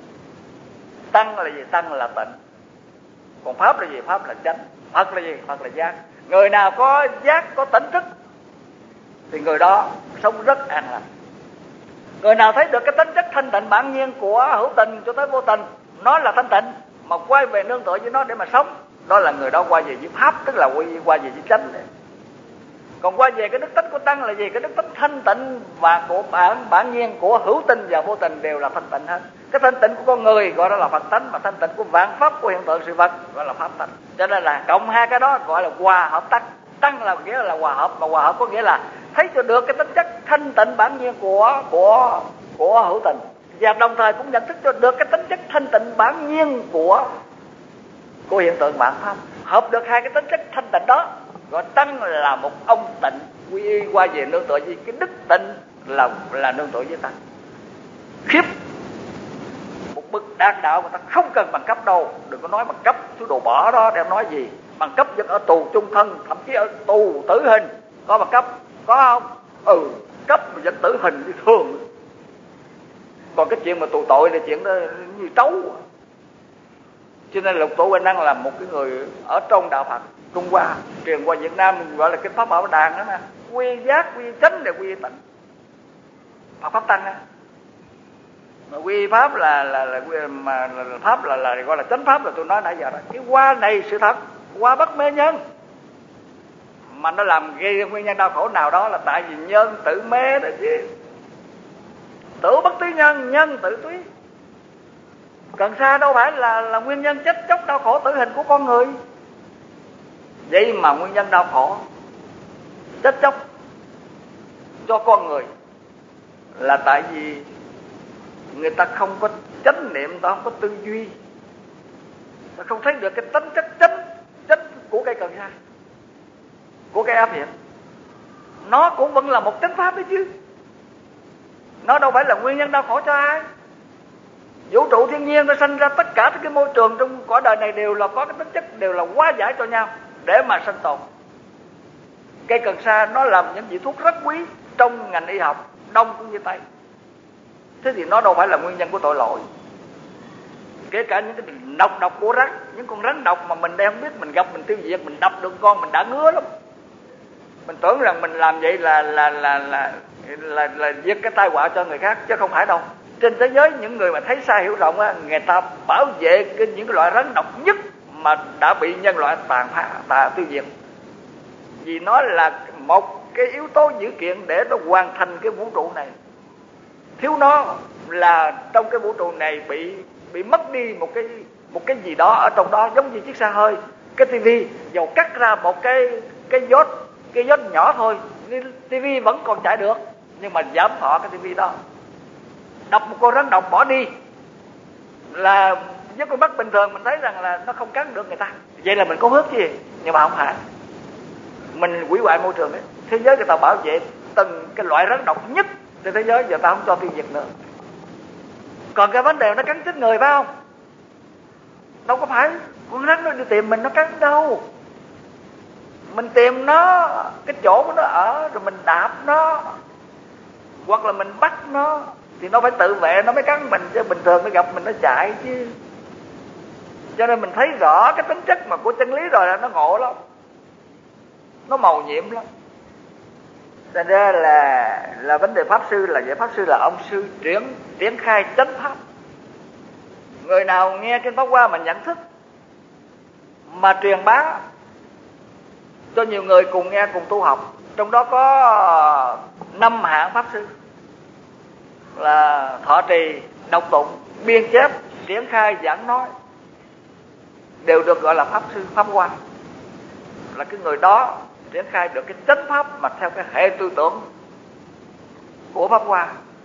Tăng là gì? Tăng là tịnh. Còn pháp là gì? Pháp là chánh. Phật là gì? Phật là giác. Người nào có giác, có tỉnh thức thì người đó sống rất an lành. Người nào thấy được cái tính chất thanh tịnh bản nhiên của hữu tình cho tới vô tình, nó là thanh tịnh, mà quay về nương tựa với nó để mà sống, đó là người đó qua về với pháp, tức là qua về với chánh đấy. Còn qua về cái đức tính của tăng là gì? Cái đức tính thanh tịnh và của bản bản nhiên của hữu tình và vô tình đều là thanh tịnh hết. Cái thanh tịnh của con người gọi đó là Phật tánh, mà thanh tịnh của vạn pháp, của hiện tượng sự vật gọi là pháp tánh. Cho nên là cộng hai cái đó gọi là hòa hợp tăng. Tăng là nghĩa là hòa hợp, mà hòa hợp có nghĩa là thấy cho được cái tính chất thanh tịnh bản nhiên của của của hữu tình, và đồng thời cũng nhận thức cho được cái tính chất thanh tịnh bản nhiên của của hiện tượng vạn pháp. Hợp được hai cái tính chất thanh tịnh đó, gọi tăng là một ông tịnh quy y qua về nương tựa với cái đức tịnh là là nương tựa với tăng. Khiếp, một bậc đạt đạo mà ta không cần bằng cấp đâu, đừng có nói bằng cấp thứ đồ bỏ đó để nói gì. Bằng cấp vẫn ở tù chung thân, thậm chí ở tù tử hình có bằng cấp, có không? Ừ, cấp mà vẫn tử hình như thường. Còn cái chuyện mà tù tội là chuyện đó như trấu. Cho nên Lục Tổ Huệ Năng là một cái người ở trong đạo Phật Trung Hoa truyền qua Việt Nam, gọi là cái pháp bảo đàn đó nè, quy giác, quy chánh để quy tịnh. Phật pháp tăng á, mà quy pháp là là là mà là, là pháp là là gọi là chánh pháp, là tôi nói nãy giờ đó. Cái qua này sự thật, qua bất mê nhân, mà nó làm gây nguyên nhân đau khổ nào đó là tại vì nhân tự mê đó chứ. Tự bất tí nhân, nhân tự túy. Cần sa đâu phải là là nguyên nhân chết chóc đau khổ tử hình của con người. Vậy mà nguyên nhân đau khổ chết chóc cho con người là tại vì người ta không có chánh niệm, ta không có tư duy, ta không thấy được cái tính chất chánh chánh của cây cần sa, của cây áp hiện. Nó cũng vẫn là một chánh pháp đấy chứ. Nó đâu phải là nguyên nhân đau khổ cho ai. Vũ trụ thiên nhiên nó sinh ra tất cả cái môi trường trong cõi đời này đều là có cái tính chất, đều là hóa giải cho nhau để mà sinh tồn. Cây cần sa nó làm những vị thuốc rất quý trong ngành y học Đông cũng như Tây. Thế thì nó đâu phải là nguyên nhân của tội lỗi. Kể cả những cái độc độc của rắn, những con rắn độc mà mình đang không biết, mình gặp mình tiêu diệt, mình đập được con mình đã ngứa lắm. Mình tưởng rằng mình làm vậy là là là là là, là, là giết cái tai họa cho người khác, chứ không phải đâu. Trên thế giới những người mà thấy sai hiểu rộng á, người ta bảo vệ cái, những cái loại rắn độc nhất mà đã bị nhân loại tàn phá, tà tiêu diệt. Vì nó là một cái yếu tố dữ kiện để nó hoàn thành cái vũ trụ này. Thiếu nó là trong cái vũ trụ này bị bị mất đi một cái một cái gì đó ở trong đó, giống như chiếc xe hơi, cái tivi dầu cắt ra một cái cái dốt cái dốt nhỏ thôi, tivi vẫn còn chạy được, nhưng mà giảm thọ cái tivi đó. Đập một con rắn độc bỏ đi là với con mắt bình thường mình thấy rằng là nó không cắn được người ta, vậy là mình có phước gì. Nhưng mà không phải, mình hủy hoại môi trường ấy. Thế giới người ta bảo vệ từng cái loại rắn độc nhất trên thế giới, giờ ta không cho tiêu diệt nữa. Còn cái vấn đề nó cắn chết người phải không? Đâu có phải con rắn nó đi tìm mình nó cắn đâu. Mình tìm nó, cái chỗ của nó ở, rồi mình đạp nó, hoặc là mình bắt nó, thì nó phải tự vệ, nó mới cắn mình, chứ bình thường nó gặp mình nó chạy chứ. Cho nên mình thấy rõ cái tính chất mà của chân lý rồi là nó ngộ lắm, nó màu nhiệm lắm. Thành ra là là vấn đề pháp sư là vậy. Pháp sư là ông sư triển triển khai chánh pháp. Người nào nghe kinh Pháp Hoa mà nhận thức, mà truyền bá cho nhiều người cùng nghe cùng tu học, trong đó có năm hạng pháp sư là thọ trì, đọc tụng, biên chép, triển khai, giảng nói, đều được gọi là pháp sư Pháp Hoa. Là cái người đó triển khai được cái chánh pháp mà theo cái hệ tư tưởng của Pháp Hoa,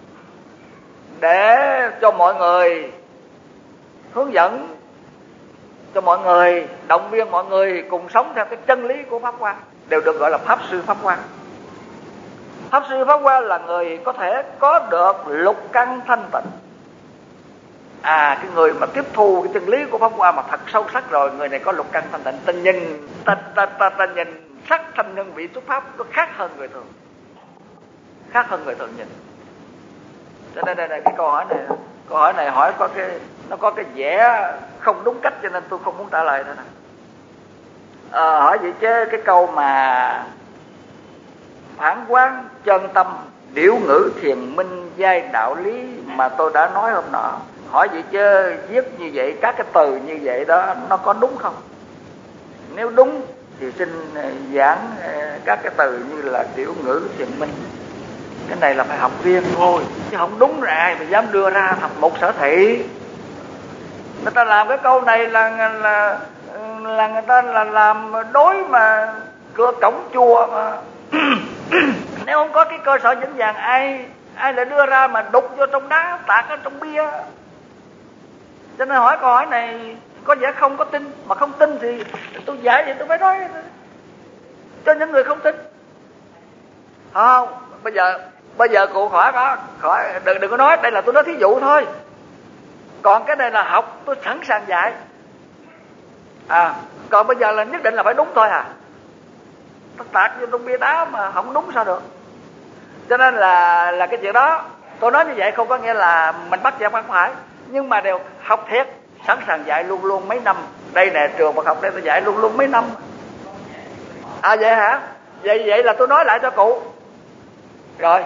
để cho mọi người hướng dẫn, cho mọi người, động viên mọi người cùng sống theo cái chân lý của Pháp Hoa, đều được gọi là pháp sư Pháp Hoa. Pháp sư Pháp Hoa là người có thể có được lục căn thanh tịnh. À, cái người mà tiếp thu cái chân lý của Pháp Hoa mà thật sâu sắc rồi, người này có lục căn thanh tịnh. Ta nhìn, ta, ta, ta, ta nhìn sắc thanh nhân vị xuất pháp nó khác hơn người thường, khác hơn người thường nhìn. Cho nên đây, đây, cái câu hỏi này, câu hỏi này hỏi có cái, nó có cái vẻ không đúng cách, cho nên tôi không muốn trả lời nữa nè. À, hỏi vậy chứ cái câu mà phản quán chân tâm, điểu ngữ thiền minh, giai đạo lý mà tôi đã nói hôm nọ, hỏi vậy chứ viết như vậy, các cái từ như vậy đó nó có đúng không? Nếu đúng thì xin giảng các cái từ như là điểu ngữ thiền minh. Cái này là phải học riêng thôi, chứ không đúng rồi ai mà dám đưa ra học một sở thị. Người ta làm cái câu này là là là người ta là làm đối mà cửa cổng chùa mà. Nếu không có cái cơ sở vững vàng, ai ai lại đưa ra mà đục vô trong đá, tạt ở trong bia. Cho nên hỏi câu hỏi này có vẻ không có tin, mà không tin thì tôi giải vậy tôi phải nói cho những người không tin. Không, bây giờ bây giờ cụ khỏi có khỏi đừng đừng có nói, đây là tôi nói thí dụ thôi. Còn cái này là học, tôi sẵn sàng dạy. À, còn bây giờ là nhất định là phải đúng thôi à. Nó tạt vô trong bia đá mà không đúng sao được. Cho nên là là cái chuyện đó, tôi nói như vậy không có nghĩa là mình bắt chẹt không phải, nhưng mà đều học thiệt, sẵn sàng dạy luôn luôn mấy năm. Đây nè, trường Phật học đây tôi dạy luôn luôn mấy năm. À vậy hả? Vậy vậy là tôi nói lại cho cụ. Rồi.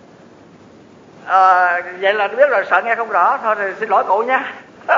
À, vậy là tôi biết rồi, sợ nghe không rõ thôi thì xin lỗi cụ nha.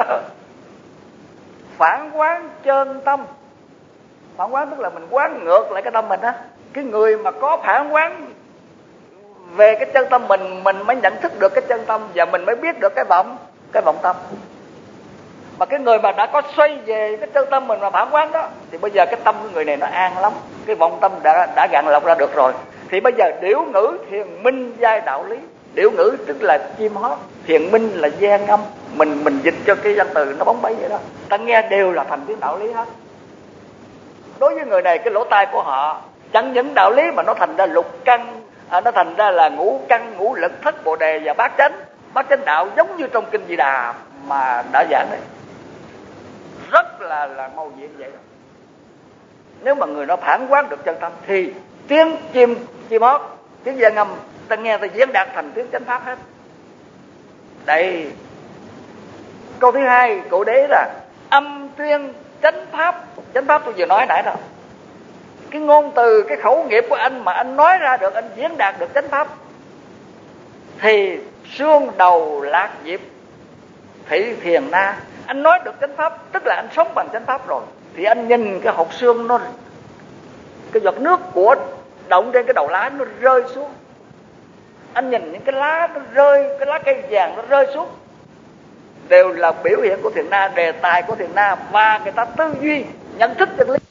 Phản quán chân tâm. Phản quán tức là mình quán ngược lại cái tâm mình á. Cái người mà có phản quán về cái chân tâm mình, mình mới nhận thức được cái chân tâm và mình mới biết được cái vọng, cái vọng tâm. Mà cái người mà đã có xoay về cái chân tâm mình mà phản quán đó, thì bây giờ cái tâm của người này nó an lắm, cái vọng tâm đã đã gạn lọc ra được rồi. Thì bây giờ điểu ngữ thiền minh giai đạo lý. Điểu ngữ tức là chim hót, thiền minh là gian âm. Mình mình dịch cho cái văn từ nó bóng bẩy vậy đó. Ta nghe đều là thành tiếng đạo lý hết. Đối với người này, cái lỗ tai của họ chẳng những đạo lý mà nó thành ra lục căn, à, nó thành ra là ngũ căn, ngũ lực, thất bồ đề và bát chánh. Bát chánh đạo giống như trong kinh Di Đà mà đã giảng đấy, rất là là mâu nhiệm vậy đó. Nếu mà người nó phản quán được chân tâm thì tiếng chim chim hót, tiếng gian âm ta nghe ta diễn đạt thành tiếng chánh pháp hết. Đây câu thứ hai cụ đế là âm tuyên chánh pháp. Chánh pháp tôi vừa nói nãy rồi. Cái ngôn từ, cái khẩu nghiệp của anh mà anh nói ra được, anh diễn đạt được chánh pháp, thì xương đầu lạc diệp thị thiền na. Anh nói được chánh pháp tức là anh sống bằng chánh pháp rồi. Thì anh nhìn cái hột xương nó, cái giọt nước của động trên cái đầu lá nó rơi xuống, anh nhìn những cái lá nó rơi, cái lá cây vàng nó rơi xuống, đều là biểu hiện của thiền na, đề tài của thiền na. Và người ta tư duy nhận thức chân lý.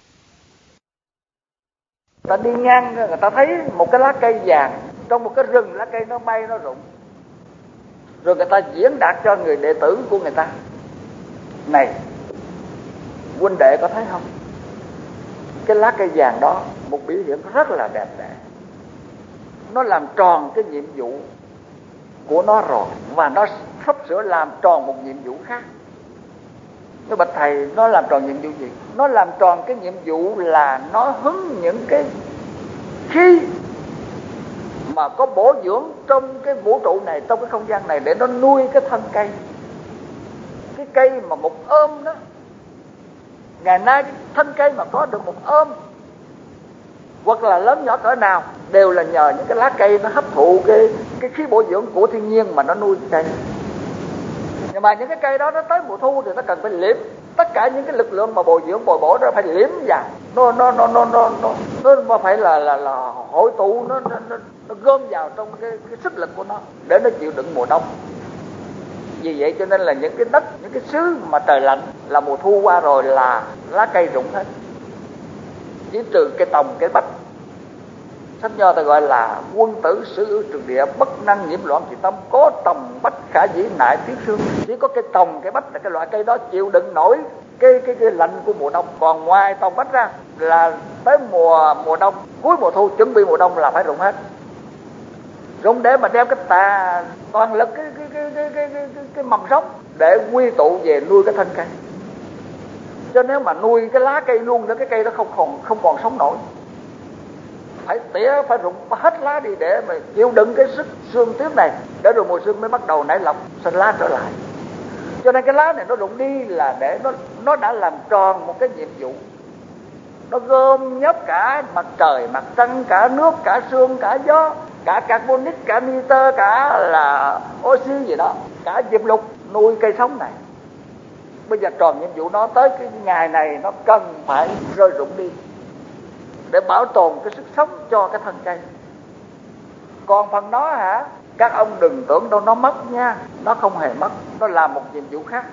Người ta đi ngang, người ta thấy một cái lá cây vàng trong một cái rừng, lá cây nó bay nó rụng, rồi người ta diễn đạt cho người đệ tử của người ta. Này huynh đệ có thấy không, cái lá cây vàng đó một biểu hiện rất là đẹp đẽ, nó làm tròn cái nhiệm vụ của nó rồi, và nó sắp sửa làm tròn một nhiệm vụ khác. Cái bạch thầy nó làm tròn nhiệm vụ gì? Nó làm tròn cái nhiệm vụ là nó hứng những cái khí mà có bổ dưỡng trong cái vũ trụ này, trong cái không gian này, để nó nuôi cái thân cây. Cái cây mà một ôm đó, ngày nay cái thân cây mà có được một ôm hoặc là lớn nhỏ cỡ nào đều là nhờ những cái lá cây nó hấp thụ cái cái khí bổ dưỡng của thiên nhiên mà nó nuôi cây. Nhưng mà những cái cây đó nó tới mùa thu thì nó cần phải liếm tất cả những cái lực lượng mà bồi dưỡng bồi bổ đó, phải liếm vào nó nó nó nó nó nó nó phải là là là hội tụ nó nó, nó, nó gom vào trong cái, cái sức lực của nó để nó chịu đựng mùa đông. Vì vậy cho nên là những cái đất, những cái xứ mà trời lạnh là mùa thu qua rồi là lá cây rụng hết, chỉ trừ cây tòng, cây bách. Sách Nho ta gọi là quân tử sử ưu trường địa, bất năng nhiễm loạn kỳ tâm, có tòng bách khả dĩ nại tiết xương. Chỉ có cây tòng, cây bách là cái loại cây đó chịu đựng nổi cái cái cái lạnh của mùa đông. Còn ngoài tòng bách ra là tới mùa mùa đông, cuối mùa thu chuẩn bị mùa đông là phải rụng hết. Rụng để mà đem cái tà toàn lực cái cái cái cái cái cái, cái, cái mầm sống để quy tụ về nuôi cái thân cây. Cho nếu mà nuôi cái lá cây luôn nữa, cái cây đó không còn không còn sống nổi. Phải tỉa, phải rụng hết lá đi để mà chịu đựng cái sức sương tuyết này, để rồi mùa sương mới bắt đầu nảy lọc xanh lá trở lại. Cho nên cái lá này nó rụng đi là để nó nó đã làm tròn một cái nhiệm vụ. Nó gom nhấp cả mặt trời, mặt trăng, cả nước, cả sương, cả gió, cả carbonic, cả nitơ, cả là oxy gì đó, cả diệp lục nuôi cây sống này. Bây giờ tròn nhiệm vụ nó tới cái ngày này nó cần phải rơi rụng đi để bảo tồn cái sức sống cho cái thân cây. Còn phần nó hả, các ông đừng tưởng đâu nó mất nha, nó không hề mất. Nó làm một nhiệm vụ khác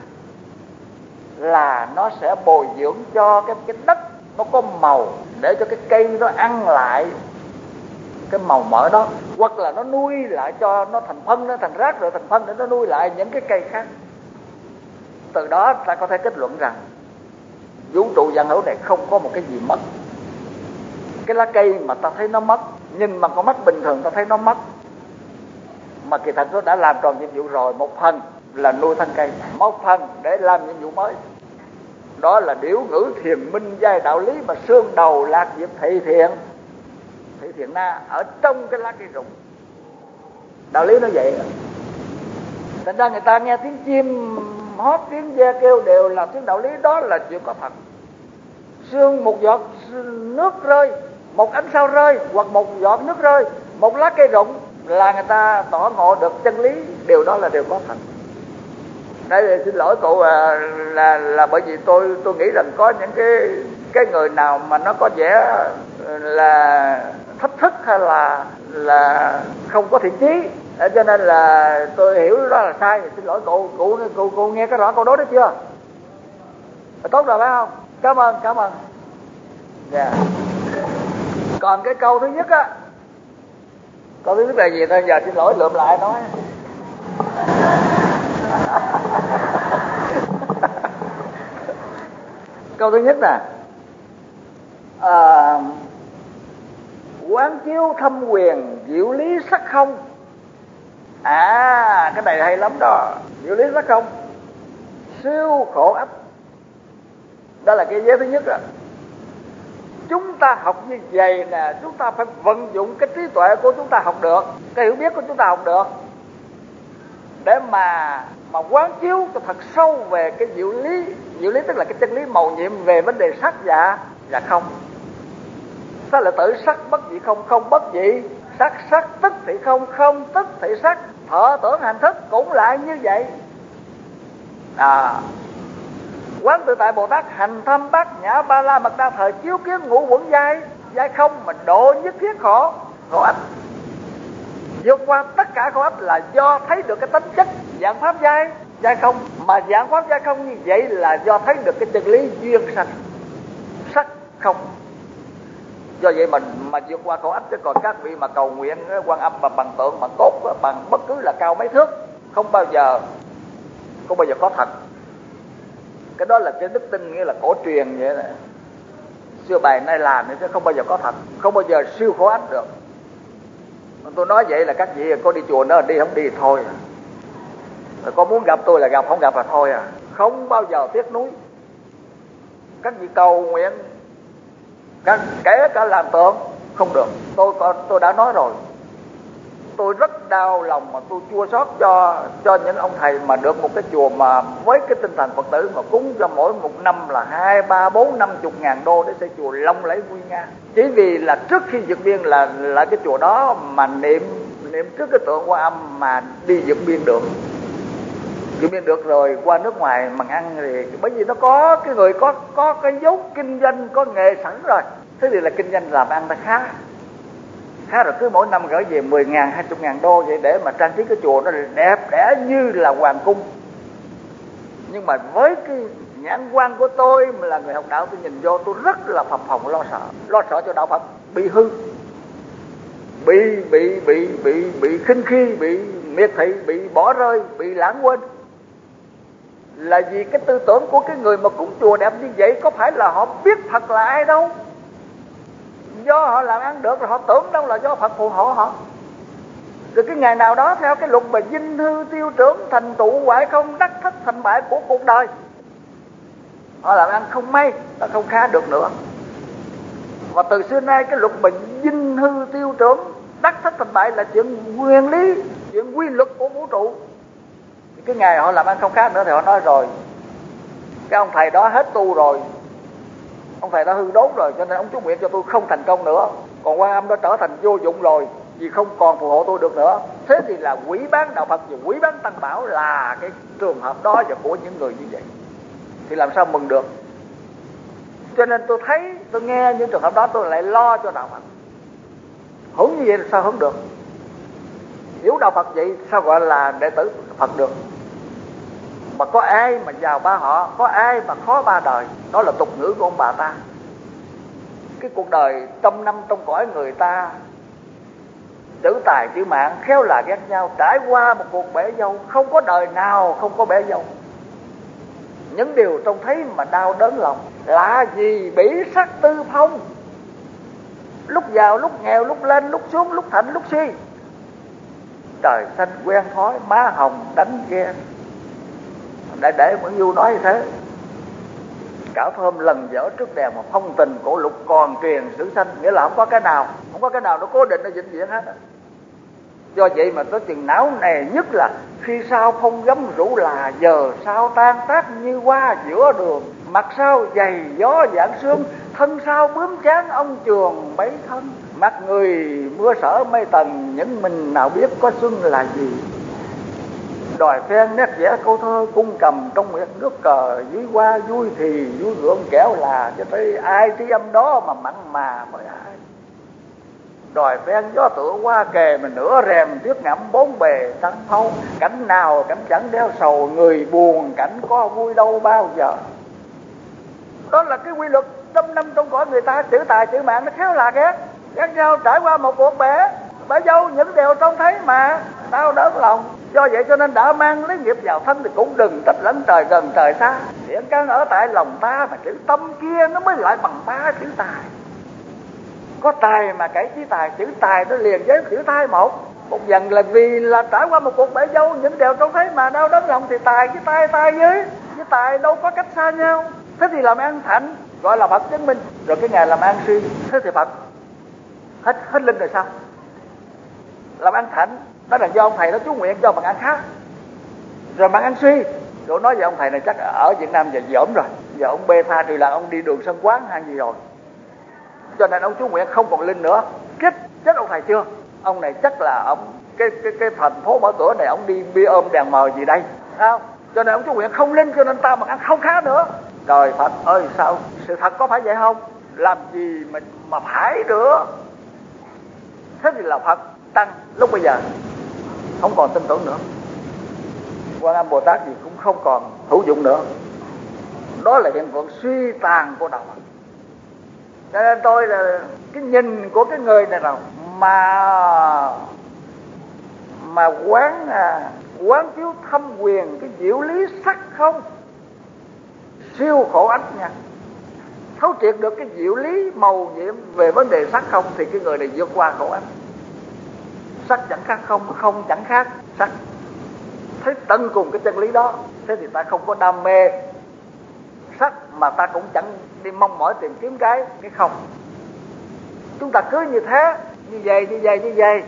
là nó sẽ bồi dưỡng cho cái, cái đất nó có màu, để cho cái cây nó ăn lại cái màu mỡ đó, hoặc là nó nuôi lại cho nó thành phân, nó thành rác rồi thành phân để nó nuôi lại những cái cây khác. Từ đó ta có thể kết luận rằng vũ trụ vạn hữu này không có một cái gì mất. Cái lá cây mà ta thấy nó mất, nhìn bằng con mắt bình thường ta thấy nó mất, mà kỳ thật nó đã làm tròn nhiệm vụ rồi. Một phần là nuôi thân cây, một phần để làm nhiệm vụ mới. Đó là điểu ngữ thiền minh giai đạo lý mà xương đầu lạc diệp thị thiện, thị thiện na ở trong cái lá cây rụng. Đạo lý nó vậy. Thành ra người ta nghe tiếng chim hót, tiếng ve kêu đều là tiếng đạo lý, đó là chuyện có thật. Sương, một giọt nước rơi, một ánh sao rơi, hoặc một giọt nước rơi, một lá cây rụng là người ta tỏ ngộ được chân lý. Điều đó là điều có thật. Đây xin lỗi cậu à, là là bởi vì tôi tôi nghĩ rằng có những cái cái người nào mà nó có vẻ là thách thức hay là là không có thiện chí, cho nên là tôi hiểu đó là sai. Xin lỗi cậu, cậu cậu, cậu nghe cái rõ câu đó đấy chưa? Tốt rồi phải không? Cảm ơn, cảm ơn. Yeah. Còn cái câu thứ nhất á, câu thứ nhất là gì thôi, giờ xin lỗi lượm lại nói. Câu thứ nhất nè, à, quán chiếu thâm quyền diệu lý sắc không. À, cái này hay lắm đó. Diệu lý sắc không, siêu khổ ách. Đó là cái giới thứ nhất rồi. Chúng ta học như vậy nè, chúng ta phải vận dụng cái trí tuệ của chúng ta học được, cái hiểu biết của chúng ta học được, để mà mà quán chiếu thật sâu về cái diệu lý. Diệu lý tức là cái chân lý mầu nhiệm về vấn đề sắc và và không. Sao là tự sắc bất dị không, không bất dị. Sắc sắc tức thì không, không tức thì sắc. Thọ tưởng hành thức cũng lại như vậy. À, quán tự tại Bồ Tát hành thâm bát nhã ba la mật đa thời chiếu kiến ngũ quẩn giai giai không, mà độ nhất thiết khổ khổ ách. Vượt qua tất cả khổ ách là do thấy được cái tính chất dạng pháp giai giai không. Mà dạng pháp giai không như vậy là do thấy được cái chân lý duyên sanh sắc không. Do vậy mình mà vượt qua khổ ách. Chứ còn các vị mà cầu nguyện Quan Âm mà bằng tượng, bằng cốt, bằng bất cứ là cao mấy thước, không bao giờ không bao giờ có thật. Cái đó là cái đức tin, nghĩa là cổ truyền vậy này, xưa bày nay làm chứ không bao giờ có thật, không bao giờ siêu khổ ách được. Tôi nói vậy là các vị có đi chùa nữa, đi không đi thôi. Rồi có muốn gặp tôi là gặp, không gặp là thôi à. Không bao giờ tiếc nuối. Các vị cầu nguyện, các kể cả làm tượng không được. Tôi tôi đã nói rồi, tôi rất đau lòng mà tôi chua xót cho cho những ông thầy mà được một cái chùa mà với cái tinh thần Phật tử mà cúng cho mỗi một năm là hai ba bốn năm chục ngàn đô để xây chùa lộng lẫy nguy nga, chỉ vì là trước khi vượt biên là lại cái chùa đó mà niệm niệm trước cái tượng Quan Âm mà đi vượt biên được. Vượt biên được rồi qua nước ngoài mà ăn thì bởi vì nó có cái người có có cái dấu kinh doanh, có nghề sẵn rồi. Thế thì là kinh doanh làm ăn ta khá khá rồi, cứ mỗi năm gửi về mười ngàn, hai mươi ngàn đô vậy để mà trang trí cái chùa nó đẹp đẽ như là hoàng cung. Nhưng mà với cái nhãn quan của tôi mà là người học đạo, tôi nhìn vô tôi rất là phập phồng lo sợ, lo sợ cho đạo Phật bị hư, bị bị bị bị bị khinh khi, bị miệt thị, bị bỏ rơi, bị lãng quên. Là vì cái tư tưởng của cái người mà cúng chùa đẹp như vậy có phải là họ biết Phật là ai đâu. Do họ làm ăn được rồi họ tưởng đâu là do Phật phù hộ họ. Rồi cái ngày nào đó theo cái luật mà dinh hư tiêu trưởng, thành tựu hoại không, đắc thất thành bại của cuộc đời, họ làm ăn không may, nó không khá được nữa. Và từ xưa nay cái luật mà dinh hư tiêu trưởng, đắc thất thành bại là chuyện nguyên lý, chuyện quy luật của vũ trụ. Cái ngày họ làm ăn không khá nữa thì họ nói rồi, cái ông thầy đó hết tu rồi, ông thầy đã hư đốn rồi, cho nên ông chú nguyện cho tôi không thành công nữa. Còn Quan Âm đó trở thành vô dụng rồi, vì không còn phù hộ tôi được nữa. Thế thì là quỷ bán đạo Phật và quỷ bán Tăng Bảo là cái trường hợp đó và của những người như vậy. Thì làm sao mừng được? Cho nên tôi thấy, tôi nghe những trường hợp đó tôi lại lo cho đạo Phật. Hứng như vậy là sao hứng được? Hiểu đạo Phật vậy sao gọi là đệ tử Phật được? Mà có ai mà giàu ba họ, có ai mà khó ba đời. Đó là tục ngữ của ông bà ta. Cái cuộc đời trăm năm trong cõi người ta, chữ tài chữ mạng khéo là ghét nhau, trải qua một cuộc bể dâu. Không có đời nào không có bể dâu. Những điều trông thấy mà đau đớn lòng là gì? Bỉ sắc tư phong, lúc giàu lúc nghèo, lúc lên lúc xuống, lúc thạnh lúc suy. Trời xanh quen thói, má hồng đánh ghen. Để để Nguyễn Du nói như thế. Cảo thơm lần dở trước đèn mà phong tình cổ lục còn truyền sử sanh. Nghĩa là không có cái nào, không có cái nào nó cố định, nó vĩnh viễn hết. Do vậy mà tới chừng não nề nhất là khi sao phong gấm rủ là, giờ sao tan tác như hoa giữa đường, mặt sau dày gió dạng sương, thân sau bướm chán ông trường bấy thân. Mặt người mưa sở mây tầng, những mình nào biết có xuân là gì. Đòi phen nét vẽ câu thơ cung cầm trong miệng nước cờ, dưới hoa vui thì vui gượng kẻo là, cho tới ai tri âm đó mà mặn mà bởi ai. Đòi phen gió tựa hoa kề mà nửa rèm tuyết ngậm bốn bề trắng thâu. Cảnh nào cảnh chẳng đeo sầu, người buồn cảnh có vui đâu bao giờ. Đó là cái quy luật trăm năm trong cõi người ta. Chữ tài chữ mạng nó khéo là ghét, ghét nhau trải qua một cuộc bể bể dâu, những điều trông thấy mà đau đớn lòng. Do vậy cho nên đã mang lấy nghiệp vào thân thì cũng đừng trách lẫn trời gần trời xa. Thiện căn ở tại lòng ta, mà chữ tâm kia nó mới lại bằng ba chữ tài. Có tài mà cải chí tài, chữ tài nó liền với chữ thai một. Một dần là vì là trải qua một cuộc bể dâu, những điều trông thấy mà đau đớn lòng thì tài với tai, tai với với tài đâu có cách xa nhau. Thế thì làm ăn thạnh gọi là Phật chứng minh. Rồi cái ngày làm ăn suy, thế thì Phật hết hết linh rồi sao? Làm ăn thạnh đó là do ông thầy nó chú nguyện cho bằng ăn khác. Rồi bằng ăn suy, rồi nói về ông thầy này chắc ở Việt Nam giờ dởm rồi, giờ ông bê tha trừ là ông đi đường sân quán hay gì rồi, cho nên ông chú nguyện không còn linh nữa. Chết chết ông thầy chưa? Ông này chắc là ông cái cái cái thành phố mở cửa này ông đi bia ôm đèn mờ gì đây, không? Cho nên ông chú nguyện không linh, cho nên ta bằng ăn không khá nữa. Trời Phật ơi, sao sự thật có phải vậy không? Làm gì mà mà phải được? Thế thì là Phật tăng lúc bây giờ không còn tin tưởng nữa, Quan Âm Bồ Tát gì cũng không còn hữu dụng nữa. Đó là hiện tượng suy tàn của đạo Phật. Cho nên tôi là cái nhìn của cái người này nào mà mà quán à, quán chiếu thâm quyền cái diệu lý sắc không, siêu khổ ách nha, thấu triệt được cái diệu lý màu nhiệm về vấn đề sắc không, thì cái người này vượt qua khổ ách. Sắc chẳng khác không, không chẳng khác sắc. Thấy tận cùng cái chân lý đó, thế thì ta không có đam mê sắc mà ta cũng chẳng đi mong mỏi tìm kiếm cái cái không. Chúng ta cứ như thế, như vậy như vậy như vậy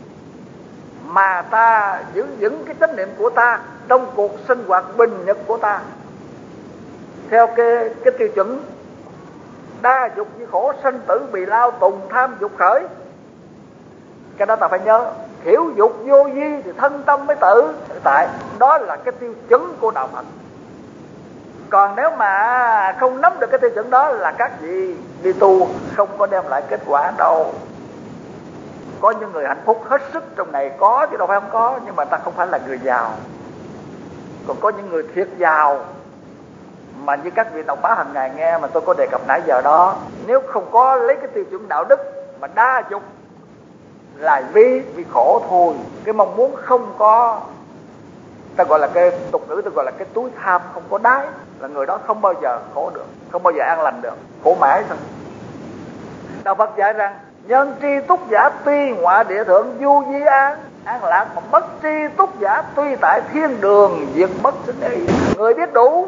mà ta giữ vững cái chánh niệm của ta trong cuộc sinh hoạt bình nhật của ta theo cái cái tiêu chuẩn đa dục như khổ, sanh tử bì lao, tùng tham dục khởi. Cái đó ta phải nhớ. Hiểu dục vô vi thì thân tâm mới tự tại. Đó là cái tiêu chuẩn của đạo Phật. Còn nếu mà không nắm được cái tiêu chuẩn đó là các vị đi tu không có đem lại kết quả đâu. Có những người hạnh phúc hết sức trong này có chứ đâu phải không có, nhưng mà ta không phải là người giàu. Còn có những người thiệt giàu mà như các vị đọc báo hàng ngày nghe mà tôi có đề cập nãy giờ đó, nếu không có lấy cái tiêu chuẩn đạo đức mà đa dục là vì vì khổ thôi. Cái mong muốn không có, ta gọi là cái tục ngữ, ta gọi là cái túi tham không có đáy, là người đó không bao giờ khổ được, không bao giờ an lành được, khổ mãi thôi. Đạo Phật dạy rằng nhân tri túc giả tuy ngọa địa thượng du di an an lạc, mà bất tri túc giả tuy tại thiên đường diệt bất sinh ý. Người biết đủ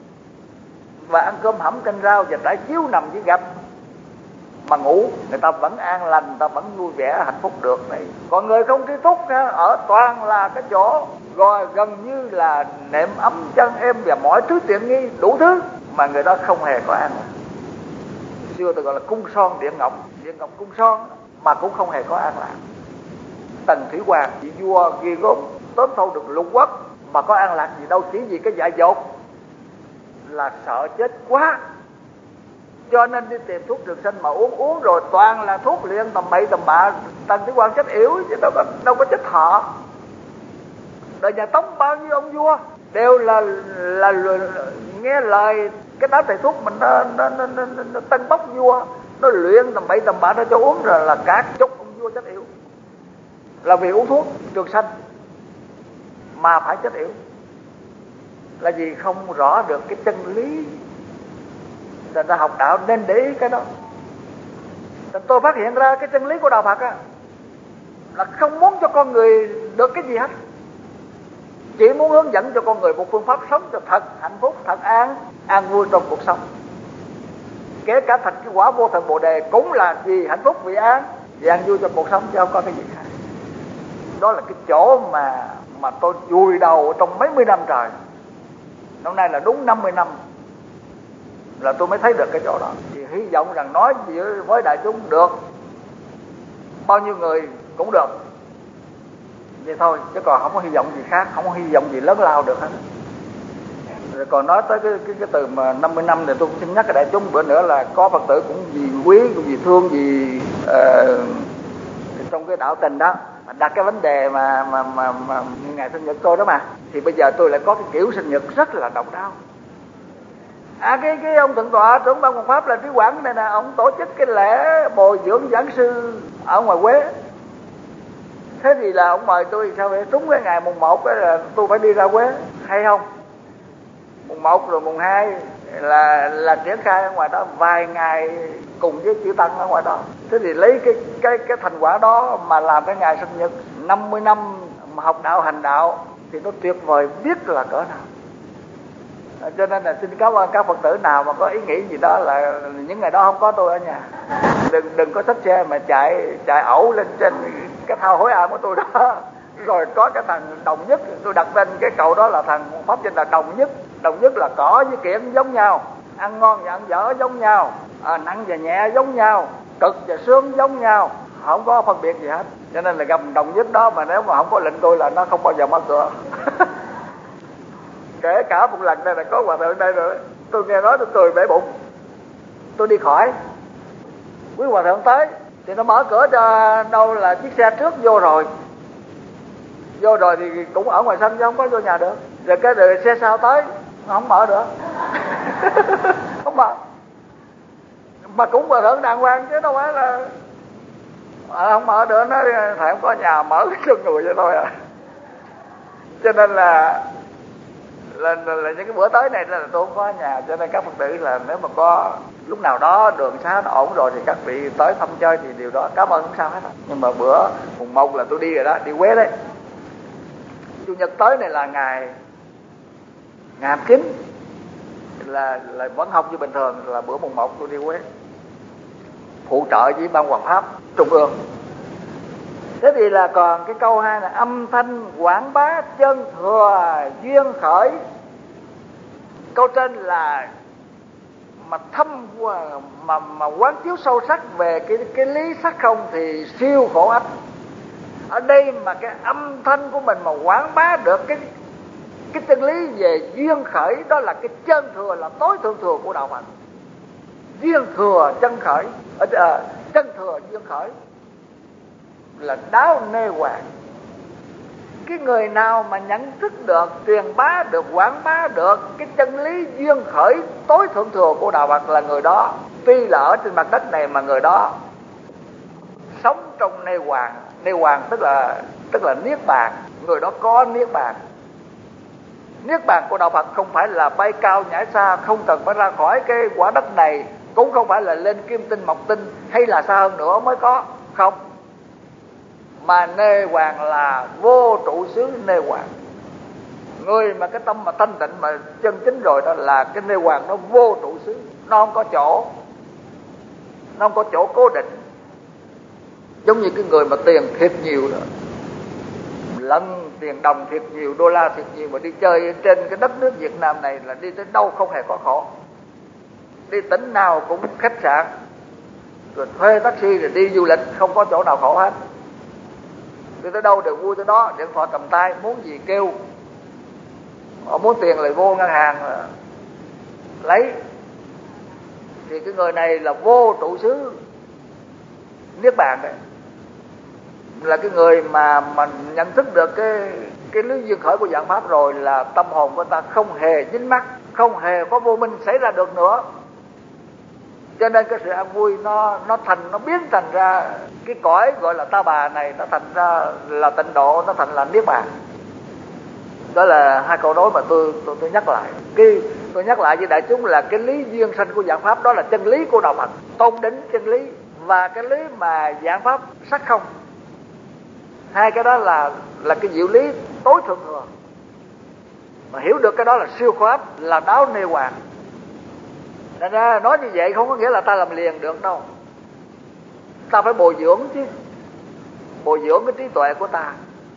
và ăn cơm hẩm canh rau và trải chiếu nằm dưới gạch mà ngủ, người ta vẫn an lành, người ta vẫn vui vẻ hạnh phúc được này. Còn người không tri túc ở toàn là cái chỗ rồi gần như là nệm ấm chân êm và mọi thứ tiện nghi đủ thứ mà người đó không hề có an lạc. Xưa tôi gọi là cung son điện ngọc, điện ngọc cung son mà cũng không hề có an lạc. Tần Thủy Hoàng vị vua ghi gốm tóm thâu được lục quốc mà có an lạc gì đâu, chỉ vì cái dại dột là sợ chết quá cho nên đi tìm thuốc trường sinh mà uống uống rồi toàn là thuốc liền tầm bậy tầm bạ. Tần Thủy Hoàng chết yếu chứ đâu có, đâu có chết thọ. Đời nhà Tống bao nhiêu ông vua đều là là, là, là nghe lời cái đám thầy thuốc mình nó, nó, nó, nó, nó, nó tân bốc vua, nó luyện tầm bậy tầm bạ nó cho uống rồi là cả chục ông vua chết yếu là vì uống thuốc trường sanh mà phải chết yếu. Là vì không rõ được cái chân lý. Nên ta học đạo nên để ý cái đó. Nên tôi phát hiện ra cái chân lý của đạo Phật á, là không muốn cho con người được cái gì hết, chỉ muốn hướng dẫn cho con người một phương pháp sống cho thật hạnh phúc, thật an an vui trong cuộc sống. Kể cả thành cái quả vô thần Bồ Đề cũng là vì hạnh phúc, vì an, vì an vui trong cuộc sống chứ không có cái gì khác. Đó là cái chỗ mà mà tôi vùi đầu trong mấy mươi năm trời. Năm nay là đúng năm mươi năm là tôi mới thấy được cái chỗ đó. Thì hy vọng rằng nói gì với đại chúng được, bao nhiêu người cũng được vậy thôi, chứ còn không có hy vọng gì khác, không có hy vọng gì lớn lao được hết. Rồi còn nói tới cái cái, cái từ mà năm mươi năm thì tôi cũng xin nhắc cái đại chúng bữa nữa là có Phật tử cũng vì quý, cũng vì thương, vì uh, trong cái đạo tình đó đặt cái vấn đề mà mà mà, mà ngày sinh nhật tôi đó mà, thì bây giờ tôi lại có cái kiểu sinh nhật rất là độc đáo. À cái cái ông thượng tọa trưởng ban Hoàng pháp là Trí Quảng này nè, ông tổ chức cái lễ bồi dưỡng giảng sư ở ngoài Quế. Thế thì là ông mời tôi sao vậy? Trúng cái ngày mùng một là tôi phải đi ra Quế, hay không? Mùng một rồi mùng hai là là triển khai ở ngoài đó vài ngày cùng với chư tăng ở ngoài đó. Thế thì lấy cái cái cái thành quả đó mà làm cái ngày sinh nhật năm mươi năm mà học đạo hành đạo thì nó tuyệt vời biết là cỡ nào. À, cho nên là xin cảm ơn các Phật tử nào mà có ý nghĩ gì đó là những ngày đó không có tôi ở nhà, đừng đừng có xách xe mà chạy chạy ẩu lên trên cái thao hối ảm của tôi đó. Rồi có cái thằng Đồng Nhất, tôi đặt tên cái cậu đó là thằng pháp danh là Đồng Nhất. Đồng Nhất là cỏ với kiện giống nhau, ăn ngon và ăn dở giống nhau, à, nặng và nhẹ giống nhau, cực và sướng giống nhau, không có phân biệt gì hết. Cho nên là gặp Đồng Nhất đó mà nếu mà không có lệnh tôi là nó không bao giờ mở cửa. Kể cả một lần đây là có hòa thượng đây rồi, tôi nghe nói tôi cười bể bụng, tôi đi khỏi, quý hòa thượng tới thì nó mở cửa cho đâu là chiếc xe trước vô rồi, vô rồi thì cũng ở ngoài sân chứ không có vô nhà được. Rồi cái rồi xe sau tới nó không mở nữa. Không mở mà cũng hòa thượng đàng hoàng chứ đâu phải là à, không mở nữa. Nó thầy không có nhà mở cho người cho tôi à. Cho nên là Là, là, là những cái bữa tới này là tôi không có ở nhà. Cho nên các Phật tử là nếu mà có lúc nào đó đường xá nó ổn rồi thì các vị tới thăm chơi thì điều đó cảm ơn không sao hết. Nhưng mà bữa mùng một là tôi đi rồi đó, đi Quế đấy. Chủ nhật tới này là ngày ngày hai mươi chín là là vẫn học như bình thường, là bữa mùng một tôi đi Huế phụ trợ với ban Hoàng pháp trung ương. Thế thì là còn cái câu hai là âm thanh quảng bá chân thừa duyên khởi. Câu trên là mà thâm mà mà quán chiếu sâu sắc về cái cái lý sắc không thì siêu khổ ách. Ở đây mà cái âm thanh của mình mà quảng bá được cái cái chân lý về duyên khởi, đó là cái chân thừa, là tối thượng thừa của đạo Phật. Duyên thừa chân khởi, à, chân thừa duyên khởi là đáo nê hoàng. Cái người nào mà nhận thức được, truyền bá được, quảng bá được cái chân lý duyên khởi tối thượng thừa của đạo Phật là người đó, tuy là ở trên mặt đất này mà người đó sống trong nê hoàng. Nê hoàng tức là tức là niết bàn, người đó có niết bàn. Niết bàn của đạo Phật không phải là bay cao nhảy xa, không cần phải ra khỏi cái quả đất này, cũng không phải là lên kim tinh mộc tinh hay là xa hơn nữa mới có, không. Mà nê hoàng là vô trụ xứ nê hoàng. Người mà cái tâm mà thanh tịnh mà chân chính rồi đó là cái nê hoàng nó vô trụ xứ, nó không có chỗ, nó không có chỗ cố định. Giống như cái người mà tiền thiệt nhiều đó, lần tiền đồng thiệt nhiều, đô la thiệt nhiều mà đi chơi trên cái đất nước Việt Nam này là đi tới đâu không hề có khổ. Đi tỉnh nào cũng khách sạn, rồi thuê taxi rồi đi du lịch, không có chỗ nào khổ hết. Đi tới đâu đều vui tới đó, điện thoại cầm tay, muốn gì kêu. Họ muốn tiền lại vô ngân hàng lấy. Thì cái người này là vô trụ xứ niết bàn đấy, là cái người mà mình nhận thức được cái cái lý duyên khởi của dạng pháp rồi, là tâm hồn của ta không hề dính mắc, không hề có vô minh xảy ra được nữa. Cho nên cái sự an vui nó nó thành nó biến thành ra cái cõi gọi là ta bà này, nó thành ra là tịnh độ, nó thành là niết bàn. Đó là hai câu nói mà tôi tôi tôi nhắc lại. Cái tôi nhắc lại với đại chúng là cái lý duyên sanh của dạng pháp đó là chân lý của đạo Phật, tôn đính chân lý, và cái lý mà dạng pháp sắc không. Hai cái đó là là cái diệu lý tối thượng thừa. Mà hiểu được cái đó là siêu khổ ách, là đáo nê hoàng. Nên ra nói như vậy không có nghĩa là ta làm liền được đâu. Ta phải bồi dưỡng chứ, bồi dưỡng cái trí tuệ của ta.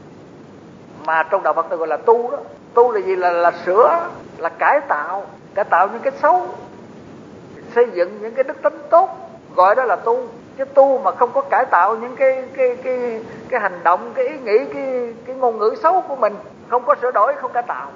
Mà trong đạo Phật ta gọi là tu đó. Tu là gì? Là là sửa, là cải tạo, cải tạo những cái xấu, xây dựng những cái đức tính tốt, gọi đó là tu. Chứ tu mà không có cải tạo những cái cái cái cái hành động, cái ý nghĩ, cái cái ngôn ngữ xấu của mình, không có sửa đổi, không cải tạo,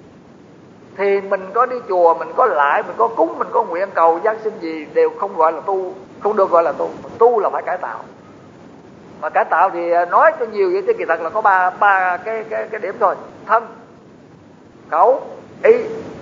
thì mình có đi chùa, mình có lại, mình có cúng, mình có nguyện cầu giáng sinh gì đều không gọi là tu, không được gọi là tu. Tu là phải cải tạo. Mà cải tạo thì nói cho nhiều vậy chứ kỳ thật là có ba ba cái cái cái điểm thôi: thân, khẩu, ý.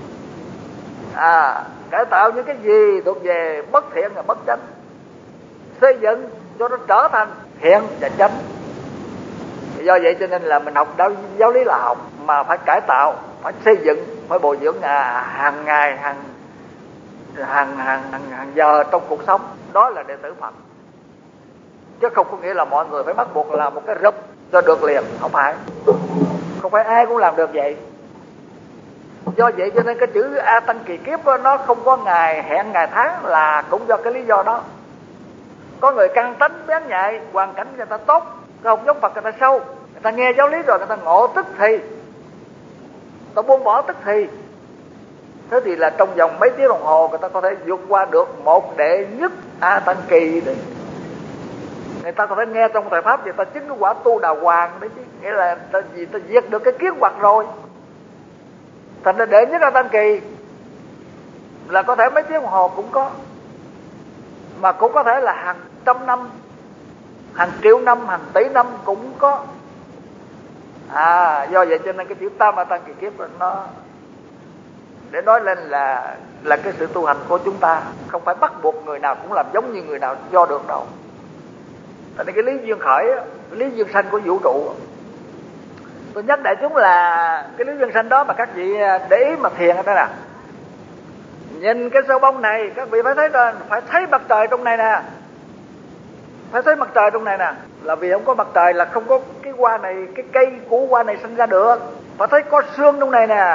À, cải tạo những cái gì thuộc về bất thiện và bất chánh, xây dựng cho nó trở thành thiện và chánh. Do vậy cho nên là mình học giáo, giáo lý là học, mà phải cải tạo, phải xây dựng, phải bồi dưỡng à, hàng ngày, hàng hàng hàng hàng hàng giờ trong cuộc sống. Đó là đệ tử Phật. Chứ không có nghĩa là mọi người phải bắt buộc làm một cái rụp cho được liền, không phải. Không phải ai cũng làm được vậy. Do vậy cho nên cái chữ A Tăng Kỳ Kiếp đó, nó không có ngày hẹn ngày tháng, là cũng do cái lý do đó. Có người căn tánh bén nhạy, hoàn cảnh người ta tốt, không giống Phật người ta sâu. Người ta nghe giáo lý rồi người ta ngộ tức thì, người ta buông bỏ tức thì. Thế thì là trong vòng mấy tiếng đồng hồ người ta có thể vượt qua được một đệ nhất A Tăng Kỳ đấy. Người ta có thể nghe trong thời pháp, người ta chứng cái quả tu đà hoàng đấy chứ. Nghĩa là ta, gì, ta diệt được cái kiến hoặc rồi. Thành ra đệ nhất A Tăng Kỳ là có thể mấy tiếng đồng hồ cũng có, mà cũng có thể là hàng trăm năm, hàng triệu năm, hàng tỷ năm cũng có. À, do vậy cho nên cái chữ Tam A Tăng Kỳ Kiếp nó để nói lên là là cái sự tu hành của chúng ta, không phải bắt buộc người nào cũng làm giống như người nào do được đâu. Tại nên cái lý duyên khởi, cái lý duyên sanh của vũ trụ, tôi nhắc đại chúng là cái lý duyên sanh đó mà các vị để ý mà thiền ở đây nè. Nhìn cái sao bông này, các vị phải thấy đó, phải thấy mặt trời trong này nè, phải thấy mặt trời trong này nè. Là vì không có mặt trời là không có cái hoa này, cái cây của hoa này sinh ra được. Phải thấy có sương trong này nè,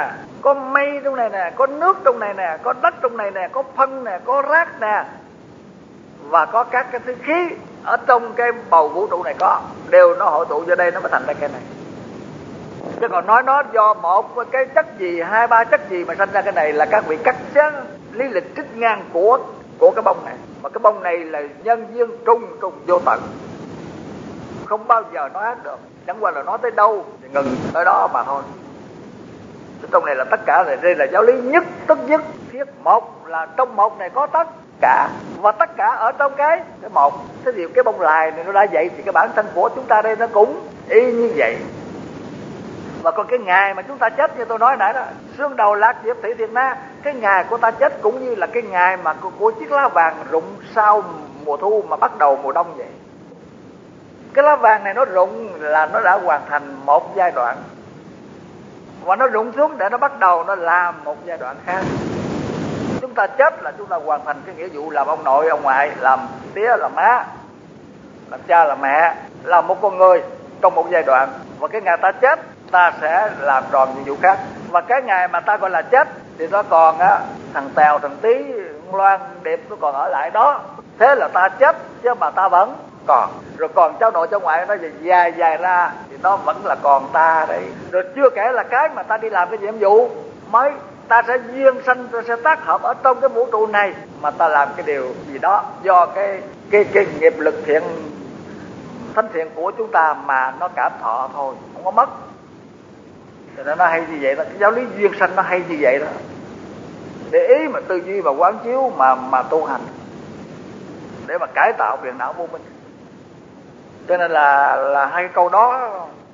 có mây trong này nè, có nước trong này nè, có đất trong này nè, có phân nè, có rác nè, và có các cái thứ khí ở trong cái bầu vũ trụ này có, đều nó hội tụ vô đây nó mới thành ra cái này. Chứ còn nói nó do một cái chất gì, hai ba chất gì mà sinh ra cái này là các vị cắt xén lý lịch trích ngang của của cái bông này. Mà cái bông này là nhân duyên trùng trùng vô tận, không bao giờ nói hết được. Chẳng qua là nói tới đâu thì ngừng tới đó mà thôi. Trong này là tất cả, này đây là giáo lý nhất tất nhất thiết. Một là trong một này có tất cả, và tất cả ở trong cái cái một. Thế thì cái bông lài này nó đã vậy, thì cái bản thân của chúng ta đây nó cũng y như vậy. Và còn cái ngày mà chúng ta chết, như tôi nói nãy đó, xương đầu lạc diệp thị thiệt na, cái ngày của ta chết cũng như là cái ngày mà của, của chiếc lá vàng rụng sau mùa thu mà bắt đầu mùa đông vậy. Cái lá vàng này nó rụng là nó đã hoàn thành một giai đoạn, và nó rụng xuống để nó bắt đầu nó làm một giai đoạn khác. Chúng ta chết là chúng ta hoàn thành cái nghĩa vụ làm ông nội ông ngoại, làm tía làm má, làm cha làm mẹ, làm một con người trong một giai đoạn. Và cái ngày ta chết ta sẽ làm tròn nhiệm vụ khác. Và cái ngày mà ta gọi là chết thì nó còn á, thằng Tèo, thằng Tí, Loan, Điệp nó còn ở lại đó. Thế là ta chết chứ mà ta vẫn còn. Rồi còn cháu nội cháu ngoại nó dài dài ra thì nó vẫn là còn ta đấy. Rồi chưa kể là cái mà ta đi làm cái nhiệm vụ mới, ta sẽ duyên sanh, ta sẽ tác hợp ở trong cái vũ trụ này mà ta làm cái điều gì đó do cái cái cái nghiệp lực thiện thánh thiện của chúng ta mà nó cảm thọ thôi, không có mất. Cho nên nó hay như vậy đó, cái giáo lý duyên sanh nó hay như vậy đó. Để ý mà tư duy và quán chiếu mà mà tu hành để mà cải tạo phiền não vô minh. Cho nên là là hai cái câu đó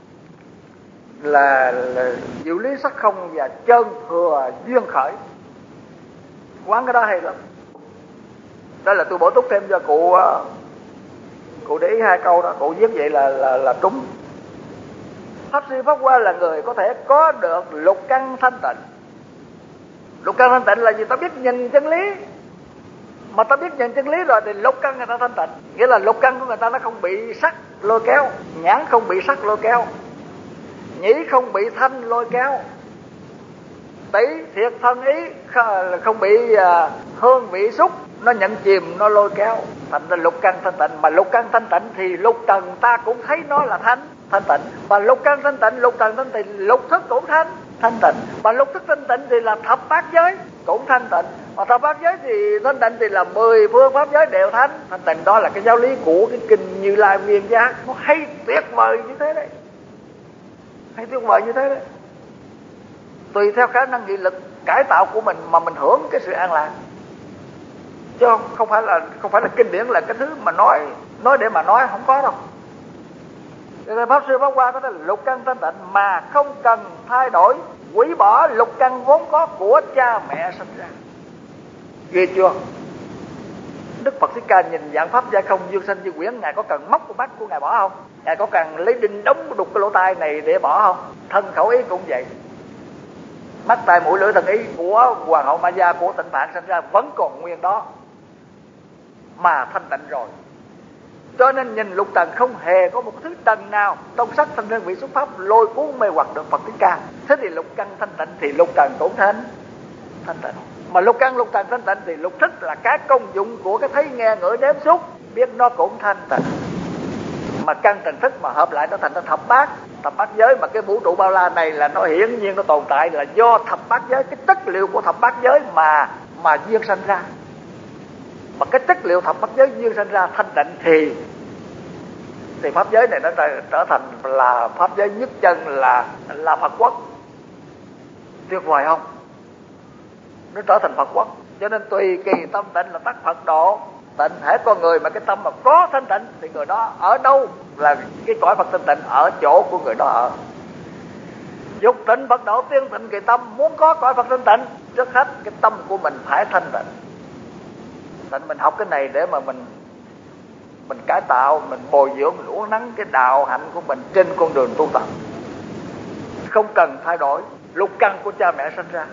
là, là diệu lý sắc không và chân thừa duyên khởi. Quán cái đó hay lắm. Đó là tôi bổ túc thêm cho cụ. Cụ để ý hai câu đó, cụ viết vậy là là là trúng. Pháp sư Pháp Hoa là người có thể có được lục căn thanh tịnh. Lục căn thanh tịnh là gì? Ta biết nhìn chân lý. Mà ta biết nhìn chân lý rồi thì lục căn người ta thanh tịnh. Nghĩa là lục căn của người ta nó không bị sắc lôi kéo, nhãn không bị sắc lôi kéo, nhĩ không bị thanh lôi kéo, tỷ thiệt thân ý không bị uh, hương vị xúc nó nhận chìm, nó lôi kéo, thành ra lục căn thanh tịnh. Mà lục căn thanh tịnh thì lục trần ta cũng thấy nó là thanh thanh tịnh. Mà lục căn thanh tịnh, lục trần thanh tịnh, lục thức cũng thanh thanh tịnh. Mà lục thức thanh tịnh thì là thập bát giới cũng thanh tịnh. Mà thập bát giới thì thanh tịnh thì là mười phương pháp giới đều thanh thanh tịnh. Đó là cái giáo lý của cái kinh Như Lai Viên Giác, nó hay tuyệt vời như thế đấy, hay tuyệt vời như thế đấy. Tùy theo khả năng nghị lực cải tạo của mình mà mình hưởng cái sự an lạc, chứ không, không phải là không phải là kinh điển là cái thứ mà nói nói để mà nói, không có đâu. Cho nên Pháp sư Pháp Hoa nói là lục căn thanh tịnh mà không cần thay đổi, hủy bỏ lục căn vốn có của cha mẹ sinh ra. Ghê chưa? Đức Phật Thích Ca nhìn dạng pháp giai không dương sanh như quyển, ngài có cần móc con mắt của ngài bỏ không? Ngài có cần lấy đinh đóng đục cái lỗ tai này để bỏ không? Thân khẩu ý cũng vậy. Mắt tai mũi lưỡi thân ý của hoàng hậu Ma Gia, của Tịnh Phạn sinh ra vẫn còn nguyên đó mà thanh tịnh rồi. Cho nên nhìn lục trần không hề có một thứ trần nào trong sắc thanh đơn vị xuất pháp lôi cuốn mê hoặc được Phật Thích Ca. Thế thì lục căn thanh tịnh thì lục trần cũng thanh thanh tịnh. Mà lục căn lục trần thanh tịnh thì lục thức là cái công dụng của cái thấy nghe ngửi nếm xúc, biết nó cũng thanh tịnh. Mà căn trần thức mà hợp lại nó thành ra thập bát thập bát giới. Mà cái vũ trụ bao la này là nó hiển nhiên nó tồn tại là do thập bát giới, cái chất liệu của thập bát giới mà mà duyên sanh ra. Mà cái chất liệu thập bát giới duyên sanh ra thanh tịnh thì thì pháp giới này nó trở thành là pháp giới nhất chân, là là Phật quốc. Tuyệt vời không? Nó trở thành Phật quốc. Cho nên tùy kỳ tâm tịnh là tắc Phật độ tịnh. Hễ con người mà cái tâm mà có thanh tịnh thì người đó ở đâu là cái cõi Phật thanh tịnh, ở chỗ của người đó ở. Dục tịnh Phật độ tiên tịnh kỳ tâm. Muốn có cõi Phật thanh tịnh, trước hết cái tâm của mình phải thanh tịnh. Tịnh mình học cái này để mà mình mình cải tạo, mình bồi dưỡng, mình uốn nắn cái đạo hạnh của mình trên con đường tu tập. Không cần thay đổi lục căn của cha mẹ sinh ra.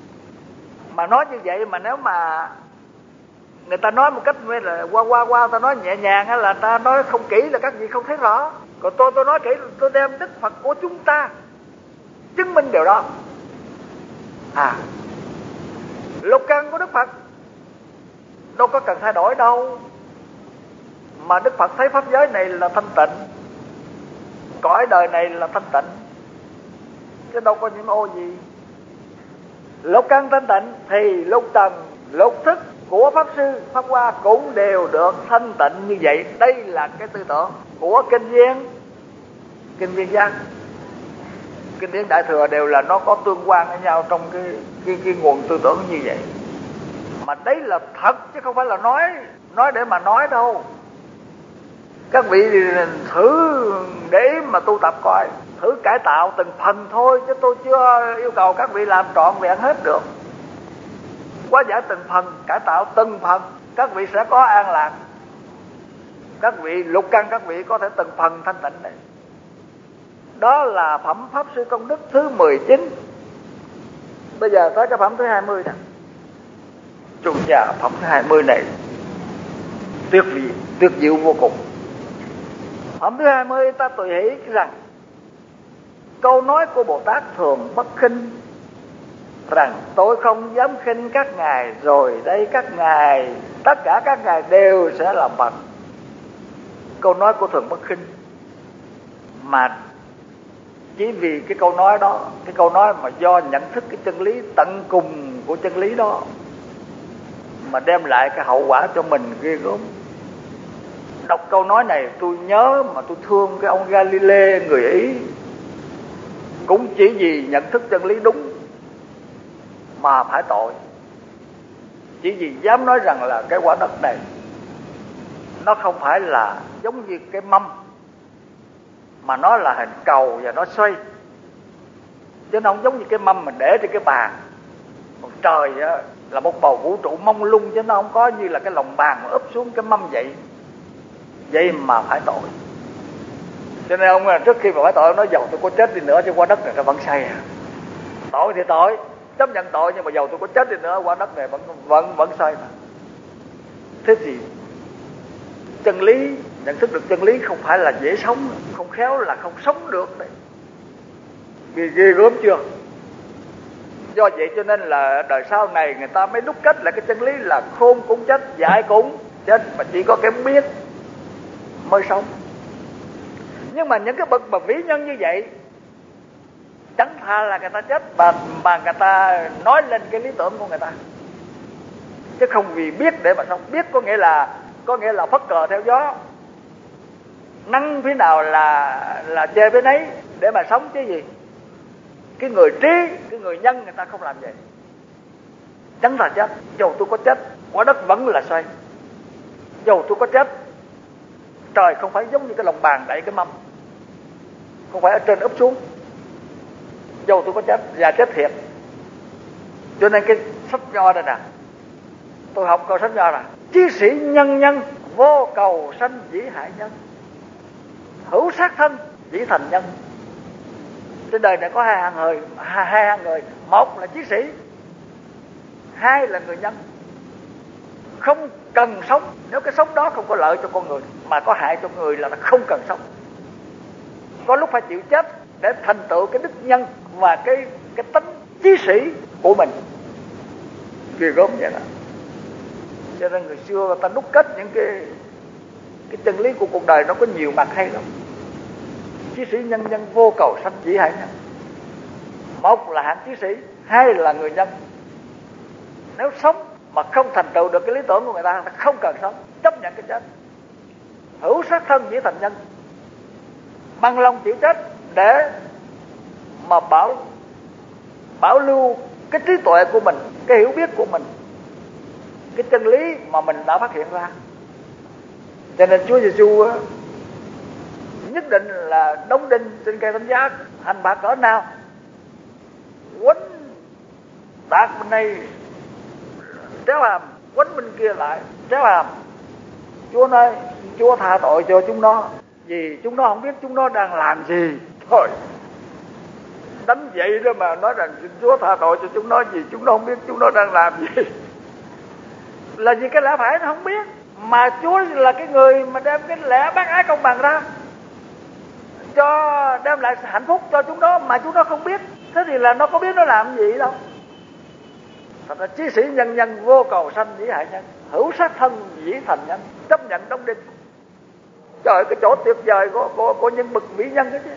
Mà nói như vậy mà nếu mà người ta nói một cách là qua qua qua, ta nói nhẹ nhàng hay là ta nói không kỹ là các vị không thấy rõ. Còn tôi tôi nói kỹ, tôi đem Đức Phật của chúng ta chứng minh điều đó. À, lục căn của Đức Phật đâu có cần thay đổi đâu, mà Đức Phật thấy pháp giới này là thanh tịnh, cõi đời này là thanh tịnh, chứ đâu có những ô gì. Lục căn thanh tịnh thì lục trần, lục thức của Pháp Sư, Pháp Hoa cũng đều được thanh tịnh như vậy. Đây là cái tư tưởng của kinh viên, kinh viên giác, kinh điển Đại Thừa đều là nó có tương quan với nhau trong cái, cái, cái nguồn tư tưởng như vậy. Mà đấy là thật chứ không phải là nói nói để mà nói đâu. Các vị thử để mà tu tập coi, thử cải tạo từng phần thôi, chứ tôi chưa yêu cầu các vị làm trọn vẹn hết được. Quá giải từng phần, cải tạo từng phần, các vị sẽ có an lạc. Các vị lục căn, các vị có thể từng phần thanh tịnh đấy. Đó là phẩm Pháp Sư Công Đức thứ mười chín. Bây giờ tới cái phẩm thứ hai mươi nè. Chủ nhà phẩm thứ hai mươi này tuyệt vời, tuyệt diệu vô cùng. Phẩm thứ hai mươi ta tùy hỷ rằng câu nói của Bồ Tát thường bất khinh, rằng tôi không dám khinh các ngài, rồi đây các ngài, tất cả các ngài đều sẽ làm Phật. Câu nói của thường bất khinh, mà chỉ vì cái câu nói đó, cái câu nói mà do nhận thức cái chân lý tận cùng của chân lý đó mà đem lại cái hậu quả cho mình ghê gớm. Đọc câu nói này tôi nhớ mà tôi thương cái ông Galilei người Ý, cũng chỉ vì nhận thức chân lý đúng mà phải tội, chỉ vì dám nói rằng là cái quả đất này nó không phải là giống như cái mâm, mà nó là hình cầu và nó xoay, chứ nó không giống như cái mâm mà để trên cái bàn. Còn trời á, là một bầu vũ trụ mông lung, chứ nó không có như là cái lồng bàn mà úp xuống cái mâm vậy. Vậy mà phải tội. Cho nên ông trước khi mà phải tội, ông nói dầu tôi có chết đi nữa chứ quả đất này nó vẫn xoay à. Tội thì tội, chấp nhận tội, nhưng mà dầu tôi có chết đi nữa quả đất này vẫn vẫn vẫn xoay mà. Thế thì chân lý, nhận thức được chân lý không phải là dễ sống, không khéo là không sống được đấy. Ghê, ghê gớm chưa? Do vậy cho nên là đời sau này người ta mới đúc kết lại cái chân lý là khôn cũng chết, dại cũng chết, mà chỉ có cái biết mới sống. Nhưng mà những cái bậc mà vĩ nhân như vậy, chẳng thà là người ta chết mà, mà người ta nói lên cái lý tưởng của người ta, chứ không vì biết để mà sống. Biết có nghĩa là có nghĩa là phất cờ theo gió, nắng phía nào là là chê phía nấy để mà sống chứ gì. Cái người trí, cái người nhân người ta không làm vậy. Chẳng là chết, dầu tôi có chết quả đất vẫn là xoay. Dầu tôi có chết, trời không phải giống như cái lồng bàn đẩy cái mâm, không phải ở trên úp xuống. Dầu tôi có chết và chết thiệt. Cho nên cái sách nho đây nè, tôi học câu sách nho là chí sĩ nhân nhân, vô cầu sanh dĩ hại nhân, hữu sát thân dĩ thành nhân. Trên đời này có hai hạng người, hai, hai hạng người. Một là chí sĩ, hai là người nhân. Không cần sống, nếu cái sống đó không có lợi cho con người mà có hại cho người là không cần sống. Có lúc phải chịu chết để thành tựu cái đức nhân và cái cái tính chí sĩ của mình. Ghê gớm vậy đó. Cho nên người xưa người ta đúc kết những cái cái chân lý của cuộc đời nó có nhiều mặt hay lắm. Chí sĩ nhân nhân, vô cầu sanh dĩ hại nhân. Một là hạng chí sĩ, hai là người nhân. Nếu sống mà không thành tựu được cái lý tưởng của người ta, ta không cần sống, chấp nhận cái chết. Hữu sát thân dĩ thành nhân, bằng lòng chịu chết để mà bảo bảo lưu cái trí tuệ của mình, cái hiểu biết của mình, cái chân lý mà mình đã phát hiện ra. Cho nên Chúa Giêsu nhất định là đóng đinh trên cây thánh giá, hành bạc cỡ nào, quánh tạc bên này tréo hàm, quánh bên kia lại tréo hàm. Chúa nói Chúa tha tội cho chúng nó, vì chúng nó không biết chúng nó đang làm gì. Thôi đánh vậy đó mà nói rằng Chúa tha tội cho chúng nó, vì chúng nó không biết chúng nó đang làm gì. Là vì cái lẽ phải nó không biết, mà Chúa là cái người mà đem cái lẽ bác ái công bằng ra, cho đem lại hạnh phúc cho chúng nó mà chúng nó không biết. Thế thì là nó có biết nó làm gì đâu. Thật ra chí sĩ nhân nhân, vô cầu sanh dĩ hại nhân, hữu sát thân dĩ thành nhân, chấp nhận đóng đinh. Trời ơi, cái chỗ tuyệt vời của, của, của nhân bậc vĩ nhân đó chứ.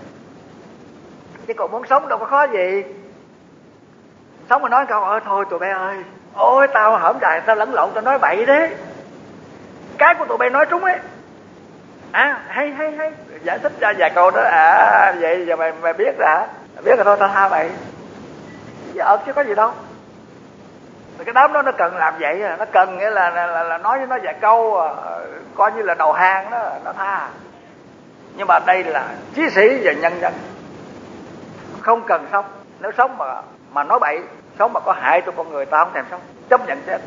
Chứ còn muốn sống đâu có khó gì. Sống mà nói câu ơi thôi tụi bay ơi, ôi tao hổm dài tao lẫn lộn tao nói bậy đấy, cái của tụi bay nói trúng ấy. À hay hay hay, giải thích ra vài câu đó. À vậy giờ mày mày biết rồi hả? Mày biết rồi thôi tao tha mày. Giờ ợt chứ có gì đâu. Cái đám đó nó cần làm vậy, nó cần nghĩa là, là, là, là nói với nó vài câu coi như là đầu hàng đó, nó tha. Nhưng mà đây là chí sĩ và nhân dân, không cần sống. Nếu sống mà mà nói bậy, sống mà có hại cho con người, ta không thèm sống, chấp nhận chết.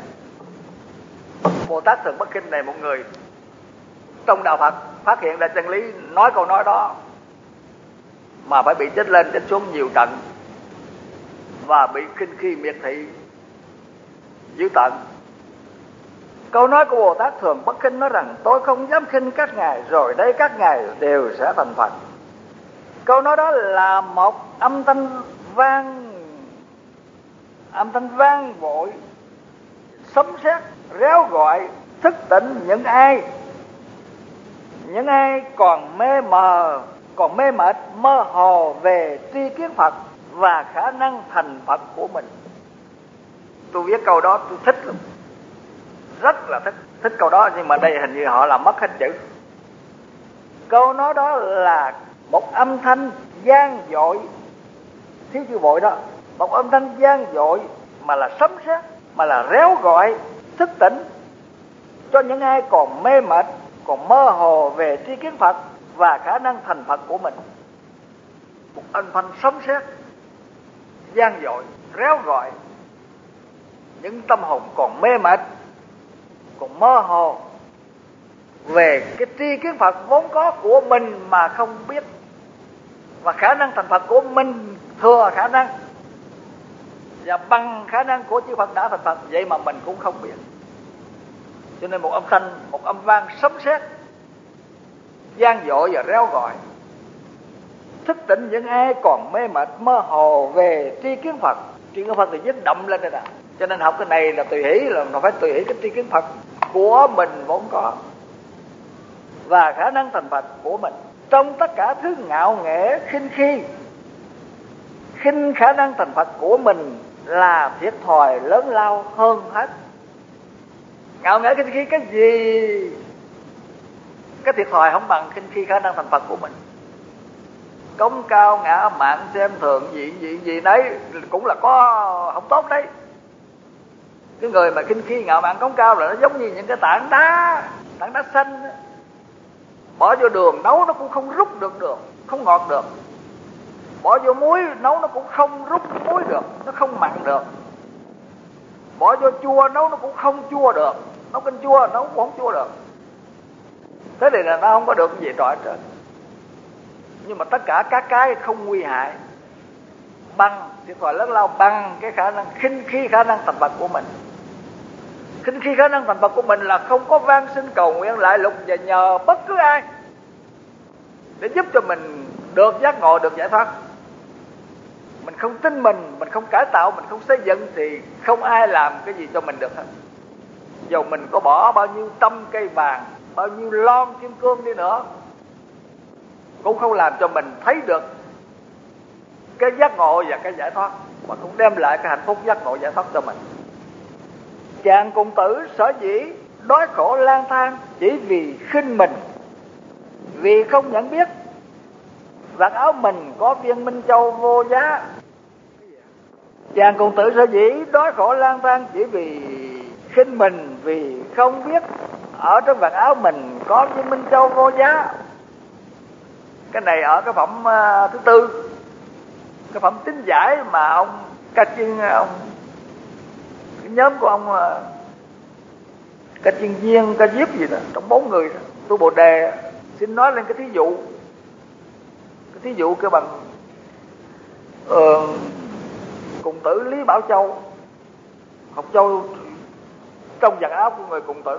Bồ Tát Thường Bất Kinh này, một người trong đạo Phật phát hiện ra chân lý, nói câu nói đó mà phải bị chết lên chết xuống nhiều trận và bị khinh khi miệt thị dữ tận. Câu nói của Bồ Tát Thường Bất Kinh nói rằng tôi không dám khinh các ngài, rồi đây các ngài đều sẽ thành Phật. Câu nói đó là một âm thanh vang, âm thanh vang vội, sấm sét réo gọi, thức tỉnh những ai những ai còn mê mờ, còn mê mệt, mơ hồ về tri kiến Phật và khả năng thành Phật của mình. Tôi viết câu đó tôi thích lắm, rất là thích thích câu đó, nhưng mà đây hình như họ làm mất hết chữ. Câu nói đó là một âm thanh gian dội, thiếu chữ vội đó, một âm thanh gian dội mà là sấm sét, mà là réo gọi thức tỉnh cho những ai còn mê mệt, còn mơ hồ về tri kiến Phật và khả năng thành Phật của mình. Một âm thanh sấm sét gian dội réo gọi những tâm hồn còn mê mệt, còn mơ hồ về cái tri kiến Phật vốn có của mình mà không biết, và khả năng thành Phật của mình thừa khả năng và bằng khả năng của chư Phật đã thành Phật, vậy mà mình cũng không biết. Cho nên một âm thanh, một âm vang sấm sét gian dội và réo gọi thức tỉnh những ai còn mê mệt mơ hồ về tri kiến Phật. Tri kiến Phật thì viết đậm lên đây nè. Cho nên học cái này là tùy hỷ, là nó phải tùy hỷ cái tri kiến Phật của mình vốn có và khả năng thành Phật của mình. Trong tất cả thứ ngạo nghễ khinh khi, khinh khả năng thành Phật của mình là thiệt thòi lớn lao hơn hết. Ngạo nghễ khinh khi cái gì? Cái thiệt thòi không bằng khinh khi khả năng thành Phật của mình. Cống cao ngã mạn xem thường gì gì gì đấy cũng là có không tốt đấy. Cái người mà khinh khi ngạo mạn cống cao là nó giống như những cái tảng đá, tảng đá xanh đó. Bỏ vô đường nấu nó cũng không rút được đường, không ngọt được. Bỏ vô muối nấu nó cũng không rút muối được, nó không mặn được. Bỏ vô chua nấu nó cũng không chua được, nấu canh chua nấu cũng không chua được. Thế thì là nó không có được cái gì trọi trơn. Nhưng mà tất cả các cái không nguy hại bằng, thiệt thòi lớn lao bằng cái khả năng khinh khi khả năng thành Phật của mình. Khinh khi khả năng thành Phật của mình là không có van xin cầu nguyện lại lục và nhờ bất cứ ai để giúp cho mình được giác ngộ, được giải thoát. Mình không tin mình, mình không cải tạo, mình không xây dựng thì không ai làm cái gì cho mình được hết. Dù mình có bỏ bao nhiêu trăm cây vàng, bao nhiêu lon kim cương đi nữa, cũng không làm cho mình thấy được cái giác ngộ và cái giải thoát, mà cũng đem lại cái hạnh phúc giác ngộ giải thoát cho mình. Chàng cùng tử sở dĩ đói khổ lang thang chỉ vì khinh mình, vì không nhận biết vạt áo mình có viên minh châu vô giá. Chàng cùng tử sở dĩ đói khổ lang thang chỉ vì khinh mình, vì không biết ở trong vạt áo mình có viên minh châu vô giá. Cái này ở cái phẩm uh, thứ tư, cái phẩm tín giải mà ông Ca Chiên, ông cái nhóm của ông uh, Ca Chiên Viên, Ca Diếp gì đó, trong bốn người đó, tôi Bồ Đề xin nói lên cái thí dụ, cái thí dụ kêu bằng uh, cùng tử Lý Bảo Châu, Học Châu trong giặt áo của người cùng tử.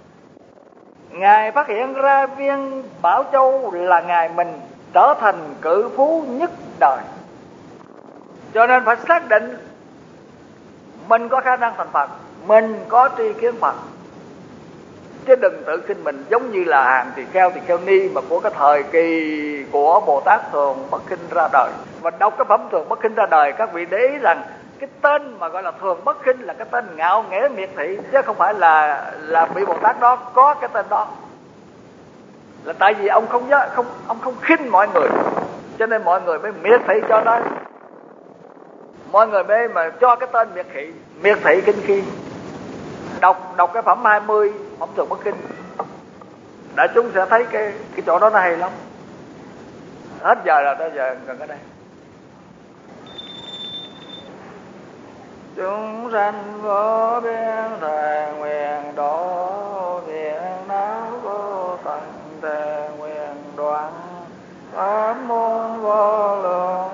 Ngài phát hiện ra viên Bảo Châu là ngài mình trở thành cự phú nhất đời, cho nên phải xác định mình có khả năng thành Phật, mình có tri kiến Phật, chứ đừng tự khinh mình. Giống như là hàng tỳ kheo, tỳ kheo ni mà của cái thời kỳ của Bồ Tát Thường Bất Khinh ra đời, và đọc cái phẩm Thường Bất Khinh ra đời, các vị để ý rằng cái tên mà gọi là Thường Bất Khinh là cái tên ngạo nghễ miệt thị, chứ không phải là là vị Bồ Tát đó có cái tên đó. Là tại vì ông không nhớ, không ông không khinh mọi người, cho nên mọi người mới miệt thị cho đó, mọi người mới mà cho cái tên miệt thị, miệt thị kinh khi. Đọc đọc cái phẩm hai mươi phẩm Thường Bất Khinh, đại chúng sẽ thấy cái cái chỗ đó nó hay lắm. Hết giờ rồi, tới giờ gần ở đây. Chúng sanh vô biên thề nguyện độ, thiện não vô tận thề nguyện đoạn, pháp môn vô lượng